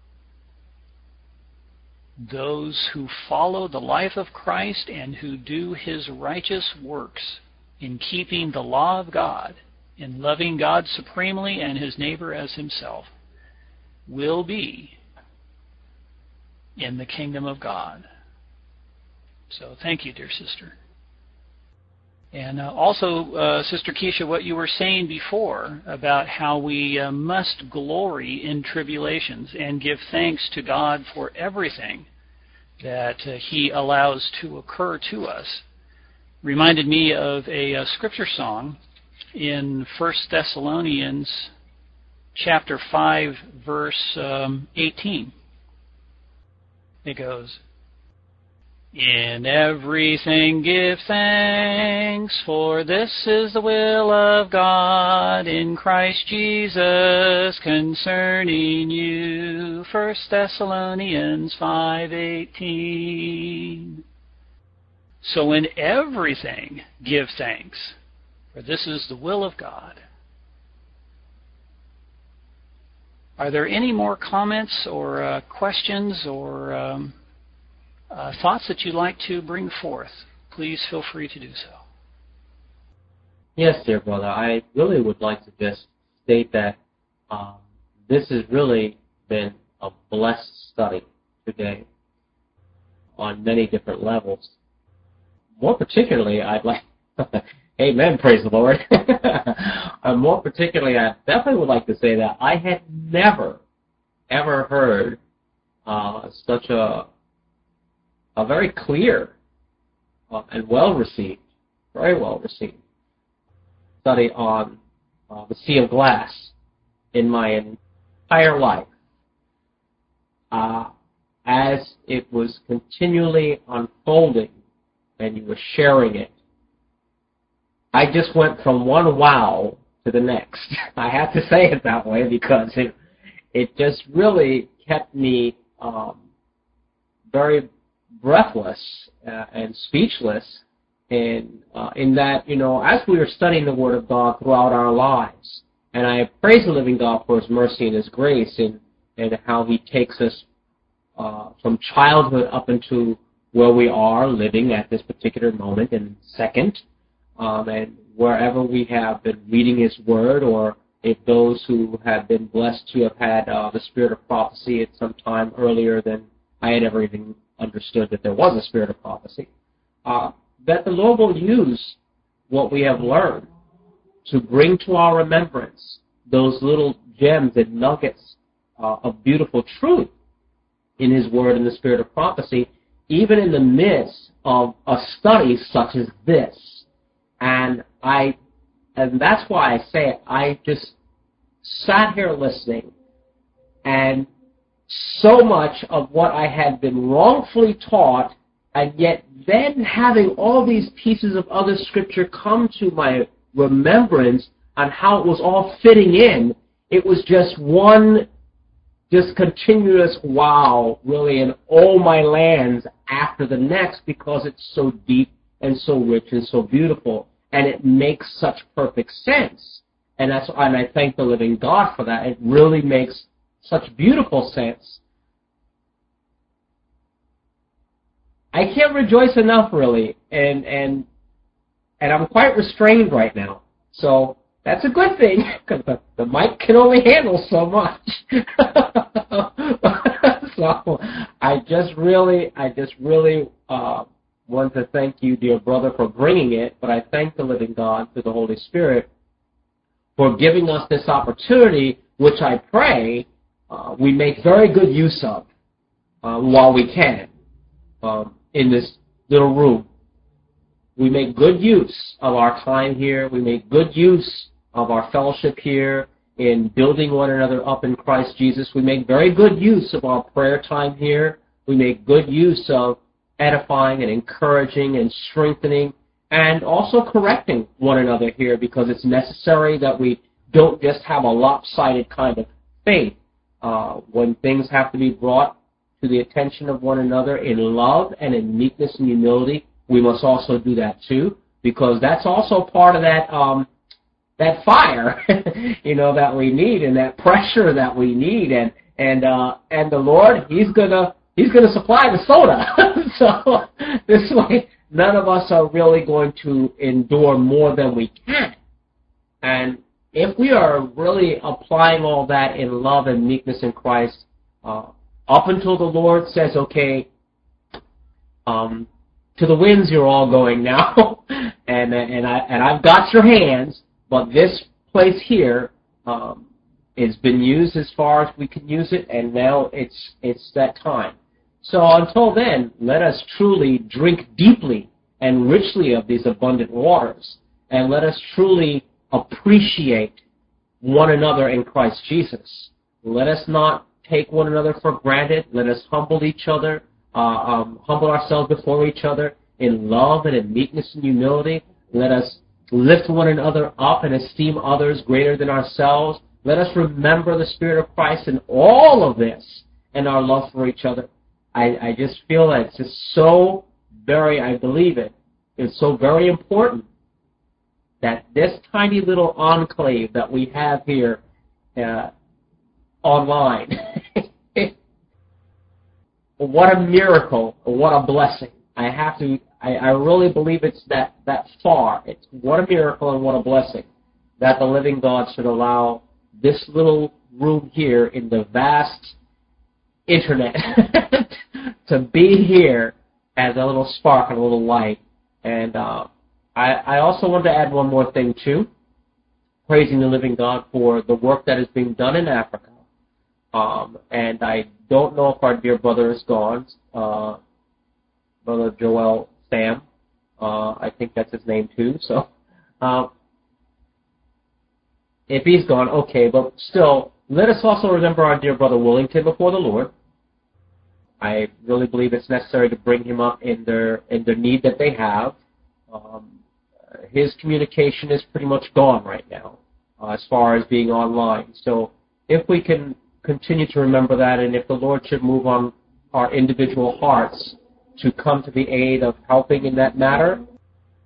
Those who follow the life of Christ and who do his righteous works in keeping the law of God, in loving God supremely and his neighbor as himself, will be in the kingdom of God. So thank you, dear sister. And also, Sister Keisha, what you were saying before about how we must glory in tribulations and give thanks to God for everything that he allows to occur to us reminded me of a scripture song in 1 Thessalonians chapter 5, verse 18. It goes, in everything give thanks, for this is the will of God in Christ Jesus concerning you. 1 Thessalonians 5:18. So in everything give thanks, for this is the will of God. Are there any more comments or questions or thoughts that you'd like to bring forth? Please feel free to do so. Yes, dear brother. I really would like to just state that this has really been a blessed study today on many different levels. More particularly, I'd like... Amen, praise the Lord. More particularly, I definitely would like to say that I had never, ever heard such a very clear and well-received, very well-received study on the sea of glass in my entire life. As it was continually unfolding and you were sharing it, I just went from one wow to the next. I have to say it that way because it just really kept me very breathless and speechless in that, as we are studying the Word of God throughout our lives, and I praise the living God for His mercy and His grace, and how He takes us from childhood up into where we are living at this particular moment and second, and wherever we have been reading His Word, or if those who have been blessed to have had the spirit of prophecy at some time earlier than I had ever even understood that there was a spirit of prophecy, that the Lord will use what we have learned to bring to our remembrance those little gems and nuggets of beautiful truth in His Word and the spirit of prophecy, even in the midst of a study such as this. And that's why I say it, I just sat here listening, and so much of what I had been wrongfully taught, and yet then having all these pieces of other scripture come to my remembrance on how it was all fitting in, it was just one continuous wow, really, in all my lands after the next, because it's so deep and so rich and so beautiful, and it makes such perfect sense. And I thank the living God for that. It really makes such beautiful sense. I can't rejoice enough, really, and I'm quite restrained right now. So that's a good thing, because the mic can only handle so much. So I just really want to thank you, dear brother, for bringing it. But I thank the living God through the Holy Spirit for giving us this opportunity, which I pray we make very good use of while we can in this little room. We make good use of our time here. We make good use of our fellowship here in building one another up in Christ Jesus. We make very good use of our prayer time here. We make good use of edifying and encouraging and strengthening and also correcting one another here, because it's necessary that we don't just have a lopsided kind of faith. When things have to be brought to the attention of one another in love and in meekness and humility, we must also do that too, because that's also part of that fire, that we need, and that pressure that we need, and the Lord, He's gonna supply the soda. So this way, none of us are really going to endure more than we can. And if we are really applying all that in love and meekness in Christ, up until the Lord says, okay, to the winds you're all going now, and I've got your hands, but this place here has been used as far as we can use it, and now it's that time. So until then, let us truly drink deeply and richly of these abundant waters, and let us truly appreciate one another in Christ Jesus. Let us not take one another for granted. Let us humble each other, humble ourselves before each other in love and in meekness and humility. Let us lift one another up and esteem others greater than ourselves. Let us remember the Spirit of Christ in all of this and our love for each other. I just feel that it's just so very, I believe it, it's so very important that this tiny little enclave that we have here online, what a miracle, what a blessing. I really believe it's that far. It's what a miracle and what a blessing that the living God should allow this little room here in the vast internet to be here as a little spark and a little light. And I also want to add one more thing too, praising the living God for the work that is being done in Africa. And I don't know if our dear brother is gone, Brother Joel Sam. I think that's his name too. So if he's gone, okay, but still, let us also remember our dear brother Willington before the Lord. I really believe it's necessary to bring him up in their need that they have. His communication is pretty much gone right now as far as being online. So if we can continue to remember that, and if the Lord should move on our individual hearts to come to the aid of helping in that matter,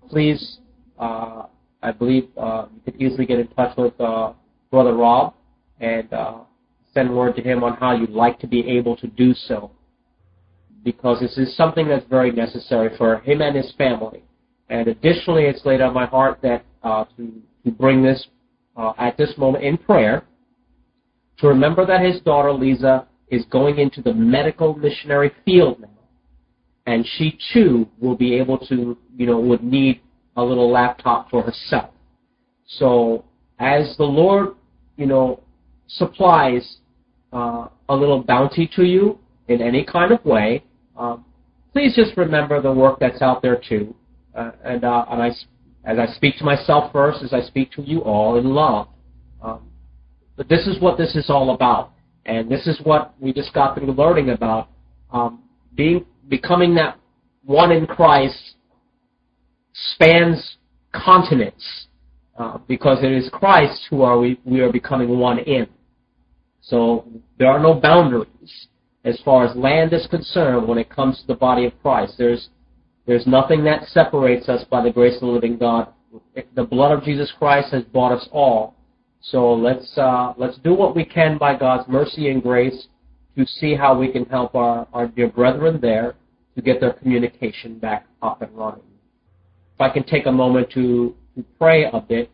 please, I believe you could easily get in touch with Brother Rob and send word to him on how you'd like to be able to do so, because this is something that's very necessary for him and his family. And additionally, it's laid on my heart that to bring this at this moment in prayer, to remember that his daughter Lisa is going into the medical missionary field now, and she too will be able to, would need a little laptop for herself. So as the Lord, supplies a little bounty to you in any kind of way, please just remember the work that's out there too. And as I speak to myself first, as I speak to you all in love. But this is what this is all about. And this is what we just got through learning about. Becoming that one in Christ spans continents. Because it is Christ who we are becoming one in. So there are no boundaries as far as land is concerned when it comes to the body of Christ. There's nothing that separates us by the grace of the living God. The blood of Jesus Christ has bought us all. So let's do what we can by God's mercy and grace to see how we can help our dear brethren there to get their communication back up and running. If I can take a moment to pray a bit.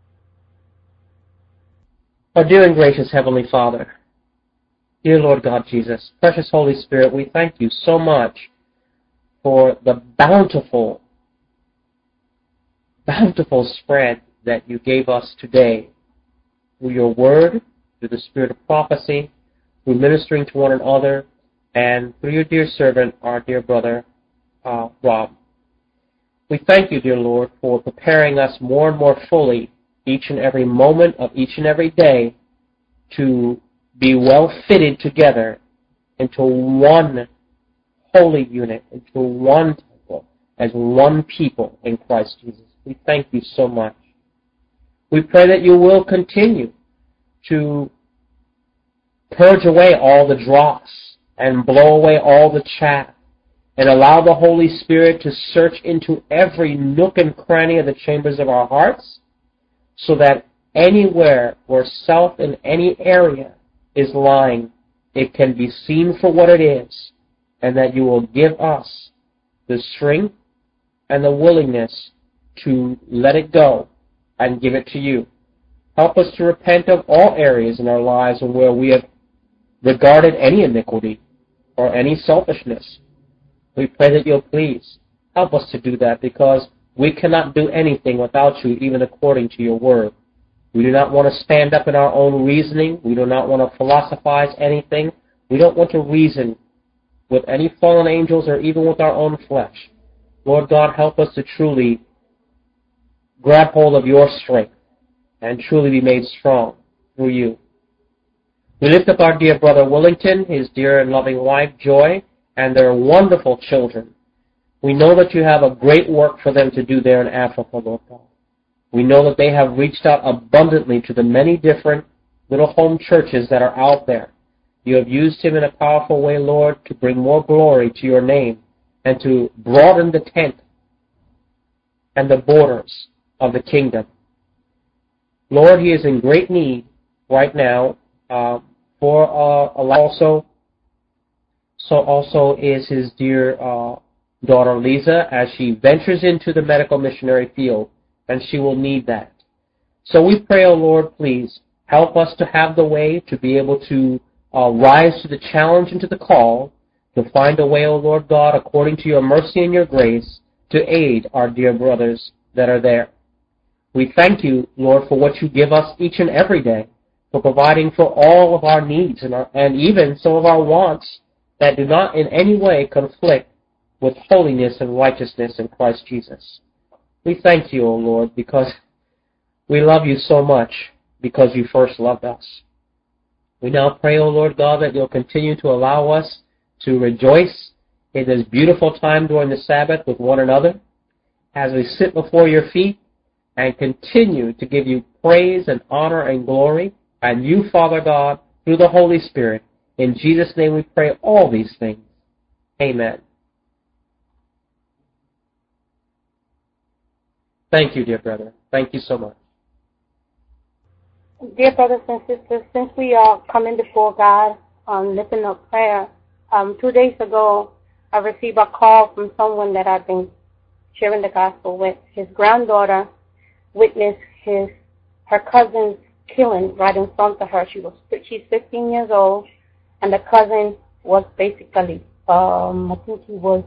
Our dear and gracious Heavenly Father, dear Lord God Jesus, precious Holy Spirit, we thank you so much for the bountiful spread that you gave us today through your word, through the spirit of prophecy, through ministering to one another, and through your dear servant, our dear brother, Rob. We thank you, dear Lord, for preparing us more and more fully each and every moment of each and every day to be well fitted together into one holy unit, into one temple, as one people in Christ Jesus. We thank you so much. We pray that you will continue to purge away all the dross and blow away all the chaff, and allow the Holy Spirit to search into every nook and cranny of the chambers of our hearts, so that anywhere where self in any area is lying, it can be seen for what it is, and that you will give us the strength and the willingness to let it go and give it to you. Help us to repent of all areas in our lives where we have regarded any iniquity or any selfishness. We pray that you'll please help us to do that, because we cannot do anything without you, even according to your word. We do not want to stand up in our own reasoning. We do not want to philosophize anything. We don't want to reason with any fallen angels or even with our own flesh. Lord God, help us to truly grab hold of your strength and truly be made strong through you. We lift up our dear brother Willington, his dear and loving wife Joy, and their wonderful children. We know that you have a great work for them to do there in Africa, Lord God. We know that they have reached out abundantly to the many different little home churches that are out there. You have used him in a powerful way, Lord, to bring more glory to your name and to broaden the tent and the borders of the kingdom. Lord, he is in great need right now for also. So also is his dear daughter Lisa, as she ventures into the medical missionary field, and she will need that. So we pray, O Lord, please help us to have the way to be able to rise to the challenge and to the call, to find a way, O Lord God, according to your mercy and your grace, to aid our dear brothers that are there. We thank you, Lord, for what you give us each and every day, for providing for all of our needs and even some of our wants that do not in any way conflict with holiness and righteousness in Christ Jesus. We thank you, O Lord, because we love you so much, because you first loved us. We now pray, O Lord God, that you'll continue to allow us to rejoice in this beautiful time during the Sabbath with one another, as we sit before your feet and continue to give you praise and honor and glory, and you, Father God, through the Holy Spirit. In Jesus' name we pray all these things. Amen. Thank you, dear brother. Thank you so much. Dear brothers and sisters, since we are coming before God on lifting up prayer, 2 days ago I received a call from someone that I've been sharing the gospel with. His granddaughter witnessed her cousin's killing right in front of her. She's 15 years old, and the cousin was basically, I think he was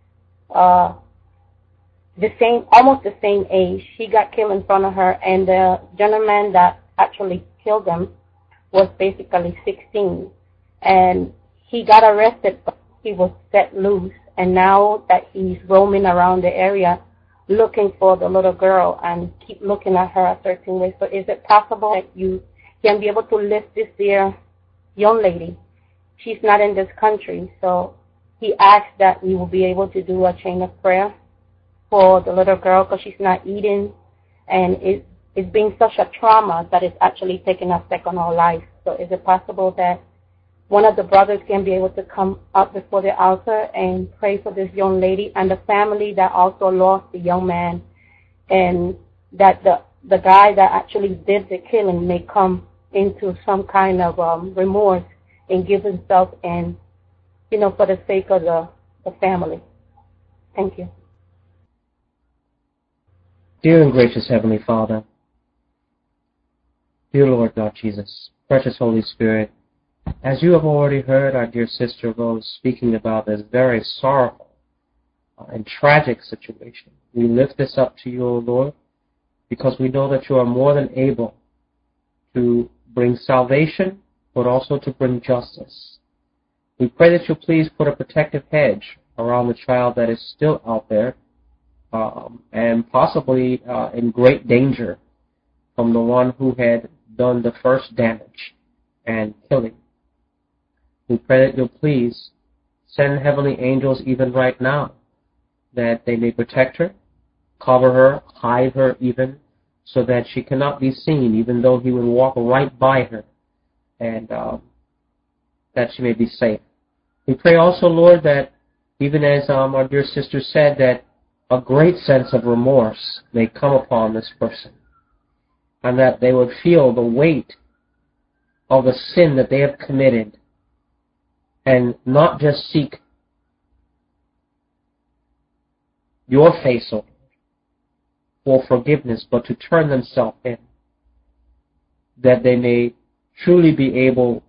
almost the same age. He got killed in front of her, and the gentleman that actually killed him was basically 16. And he got arrested, but he was set loose. And now that he's roaming around the area looking for the little girl and keep looking at her a certain way. So is it possible that you can be able to lift this dear young lady? She's not in this country, so he asked that we will be able to do a chain of prayer for the little girl because she's not eating, and it's been such a trauma that it's actually taking effect on her life. So is it possible that one of the brothers can be able to come up before the altar and pray for this young lady and the family that also lost the young man, and that the guy that actually did the killing may come into some kind of remorse and give himself and, for the sake of the family. Thank you. Dear and gracious Heavenly Father, dear Lord God Jesus, precious Holy Spirit, as you have already heard our dear sister Rose speaking about this very sorrowful and tragic situation, we lift this up to you, O Lord, because we know that you are more than able to bring salvation, but also to bring justice. We pray that you please put a protective hedge around the child that is still out there and possibly in great danger from the one who had done the first damage and killing. We pray that you'll please send heavenly angels even right now, that they may protect her, cover her, hide her even, so that she cannot be seen, even though he would walk right by her, and that she may be safe. We pray also, Lord, that even as our dear sister said, that a great sense of remorse may come upon this person, and that they would feel the weight of the sin that they have committed, and not just seek your face, O Lord, for forgiveness, but to turn themselves in, that they may truly be able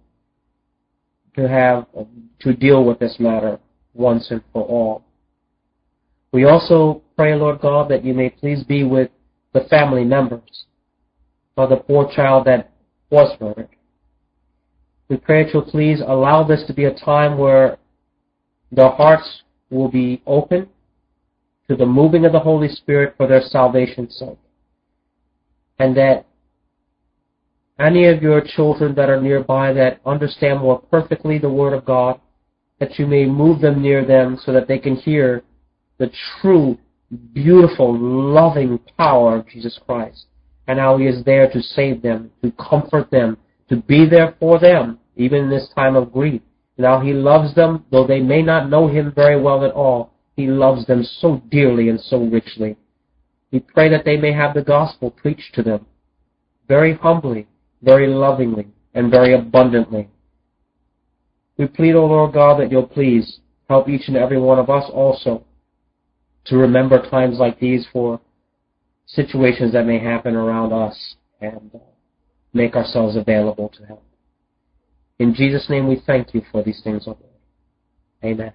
to deal with this matter once and for all. We also pray, Lord God, that you may please be with the family members of the poor child that was murdered. We pray that you'll please allow this to be a time where their hearts will be open to the moving of the Holy Spirit for their salvation's sake, and that any of your children that are nearby that understand more perfectly the Word of God, that you may move them near them so that they can hear the true, beautiful, loving power of Jesus Christ, and how He is there to save them, to comfort them, to be there for them, even in this time of grief. Now He loves them, though they may not know Him very well at all. He loves them so dearly and so richly. We pray that they may have the gospel preached to them very humbly, very lovingly, and very abundantly. We plead, O Lord God, that you'll please help each and every one of us also to remember times like these for situations that may happen around us, and make ourselves available to help. In Jesus' name we thank you for these things, O Lord. Amen.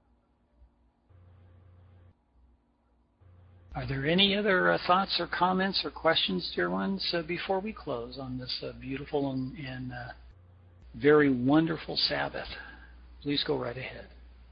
Are there any other thoughts or comments or questions, dear ones, before we close on this beautiful and very wonderful Sabbath? Please go right ahead.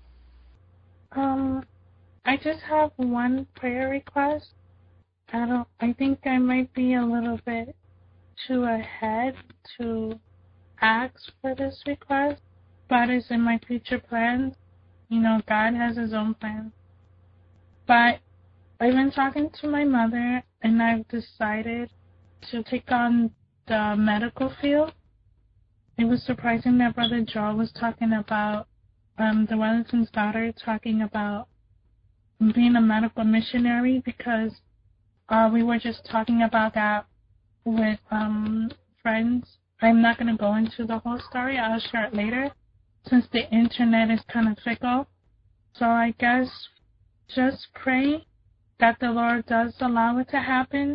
I just have one prayer request. I think I might be a little bit too ahead to ask for this request, but it's in my future plans. God has His own plans. But I've been talking to my mother, and I've decided to take on the medical field. It was surprising that Brother Joe was talking about, the Wellington's daughter talking about being a medical missionary, because we were just talking about that with friends. I'm not going to go into the whole story. I'll share it later, since the internet is kind of fickle. So I guess just pray that the Lord does allow it to happen.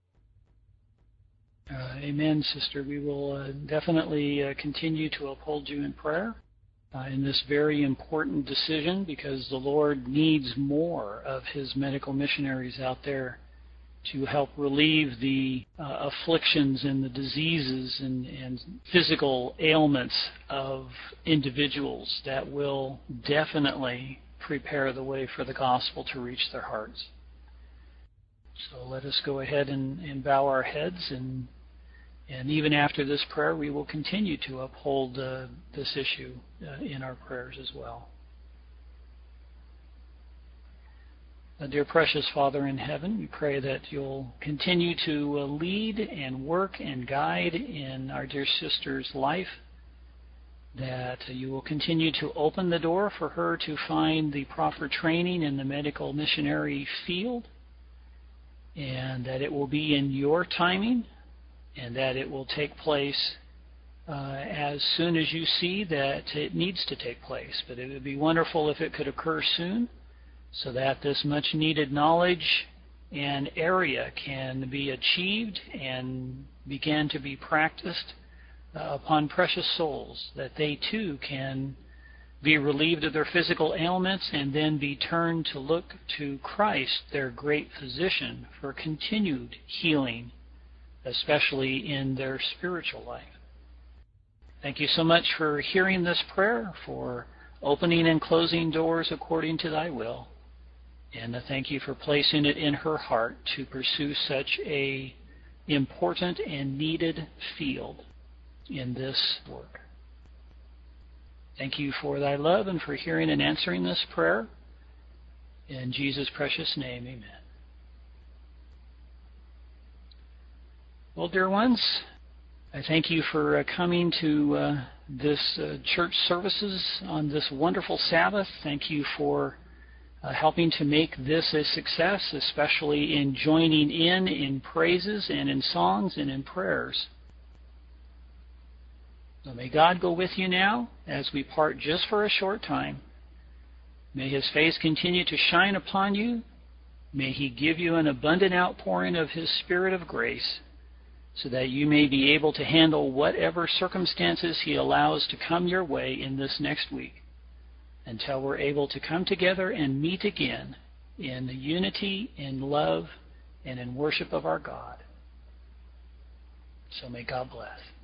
Amen, sister. We will definitely continue to uphold you in prayer in this very important decision, because the Lord needs more of His medical missionaries out there to help relieve the afflictions and the diseases and physical ailments of individuals that will definitely prepare the way for the gospel to reach their hearts. So let us go ahead and bow our heads, and even after this prayer, we will continue to uphold this issue in our prayers as well. Dear precious Father in heaven, we pray that you'll continue to lead and work and guide in our dear sister's life, that you will continue to open the door for her to find the proper training in the medical missionary field, and that it will be in your timing, and that it will take place as soon as you see that it needs to take place. But it would be wonderful if it could occur soon, so that this much needed knowledge and area can be achieved and begin to be practiced upon precious souls, that they too can be relieved of their physical ailments and then be turned to look to Christ, their great physician, for continued healing, especially in their spiritual life. Thank you so much for hearing this prayer, for opening and closing doors according to thy will. And I thank you for placing it in her heart to pursue such a important and needed field in this work. Thank you for thy love and for hearing and answering this prayer. In Jesus' precious name, amen. Well, dear ones, I thank you for coming to this church services on this wonderful Sabbath. Thank you for helping to make this a success, especially in joining in praises and in songs and in prayers. So may God go with you now as we part just for a short time. May His face continue to shine upon you. May He give you an abundant outpouring of His Spirit of grace, so that you may be able to handle whatever circumstances He allows to come your way in this next week, until we're able to come together and meet again in unity, in love, and in worship of our God. So may God bless.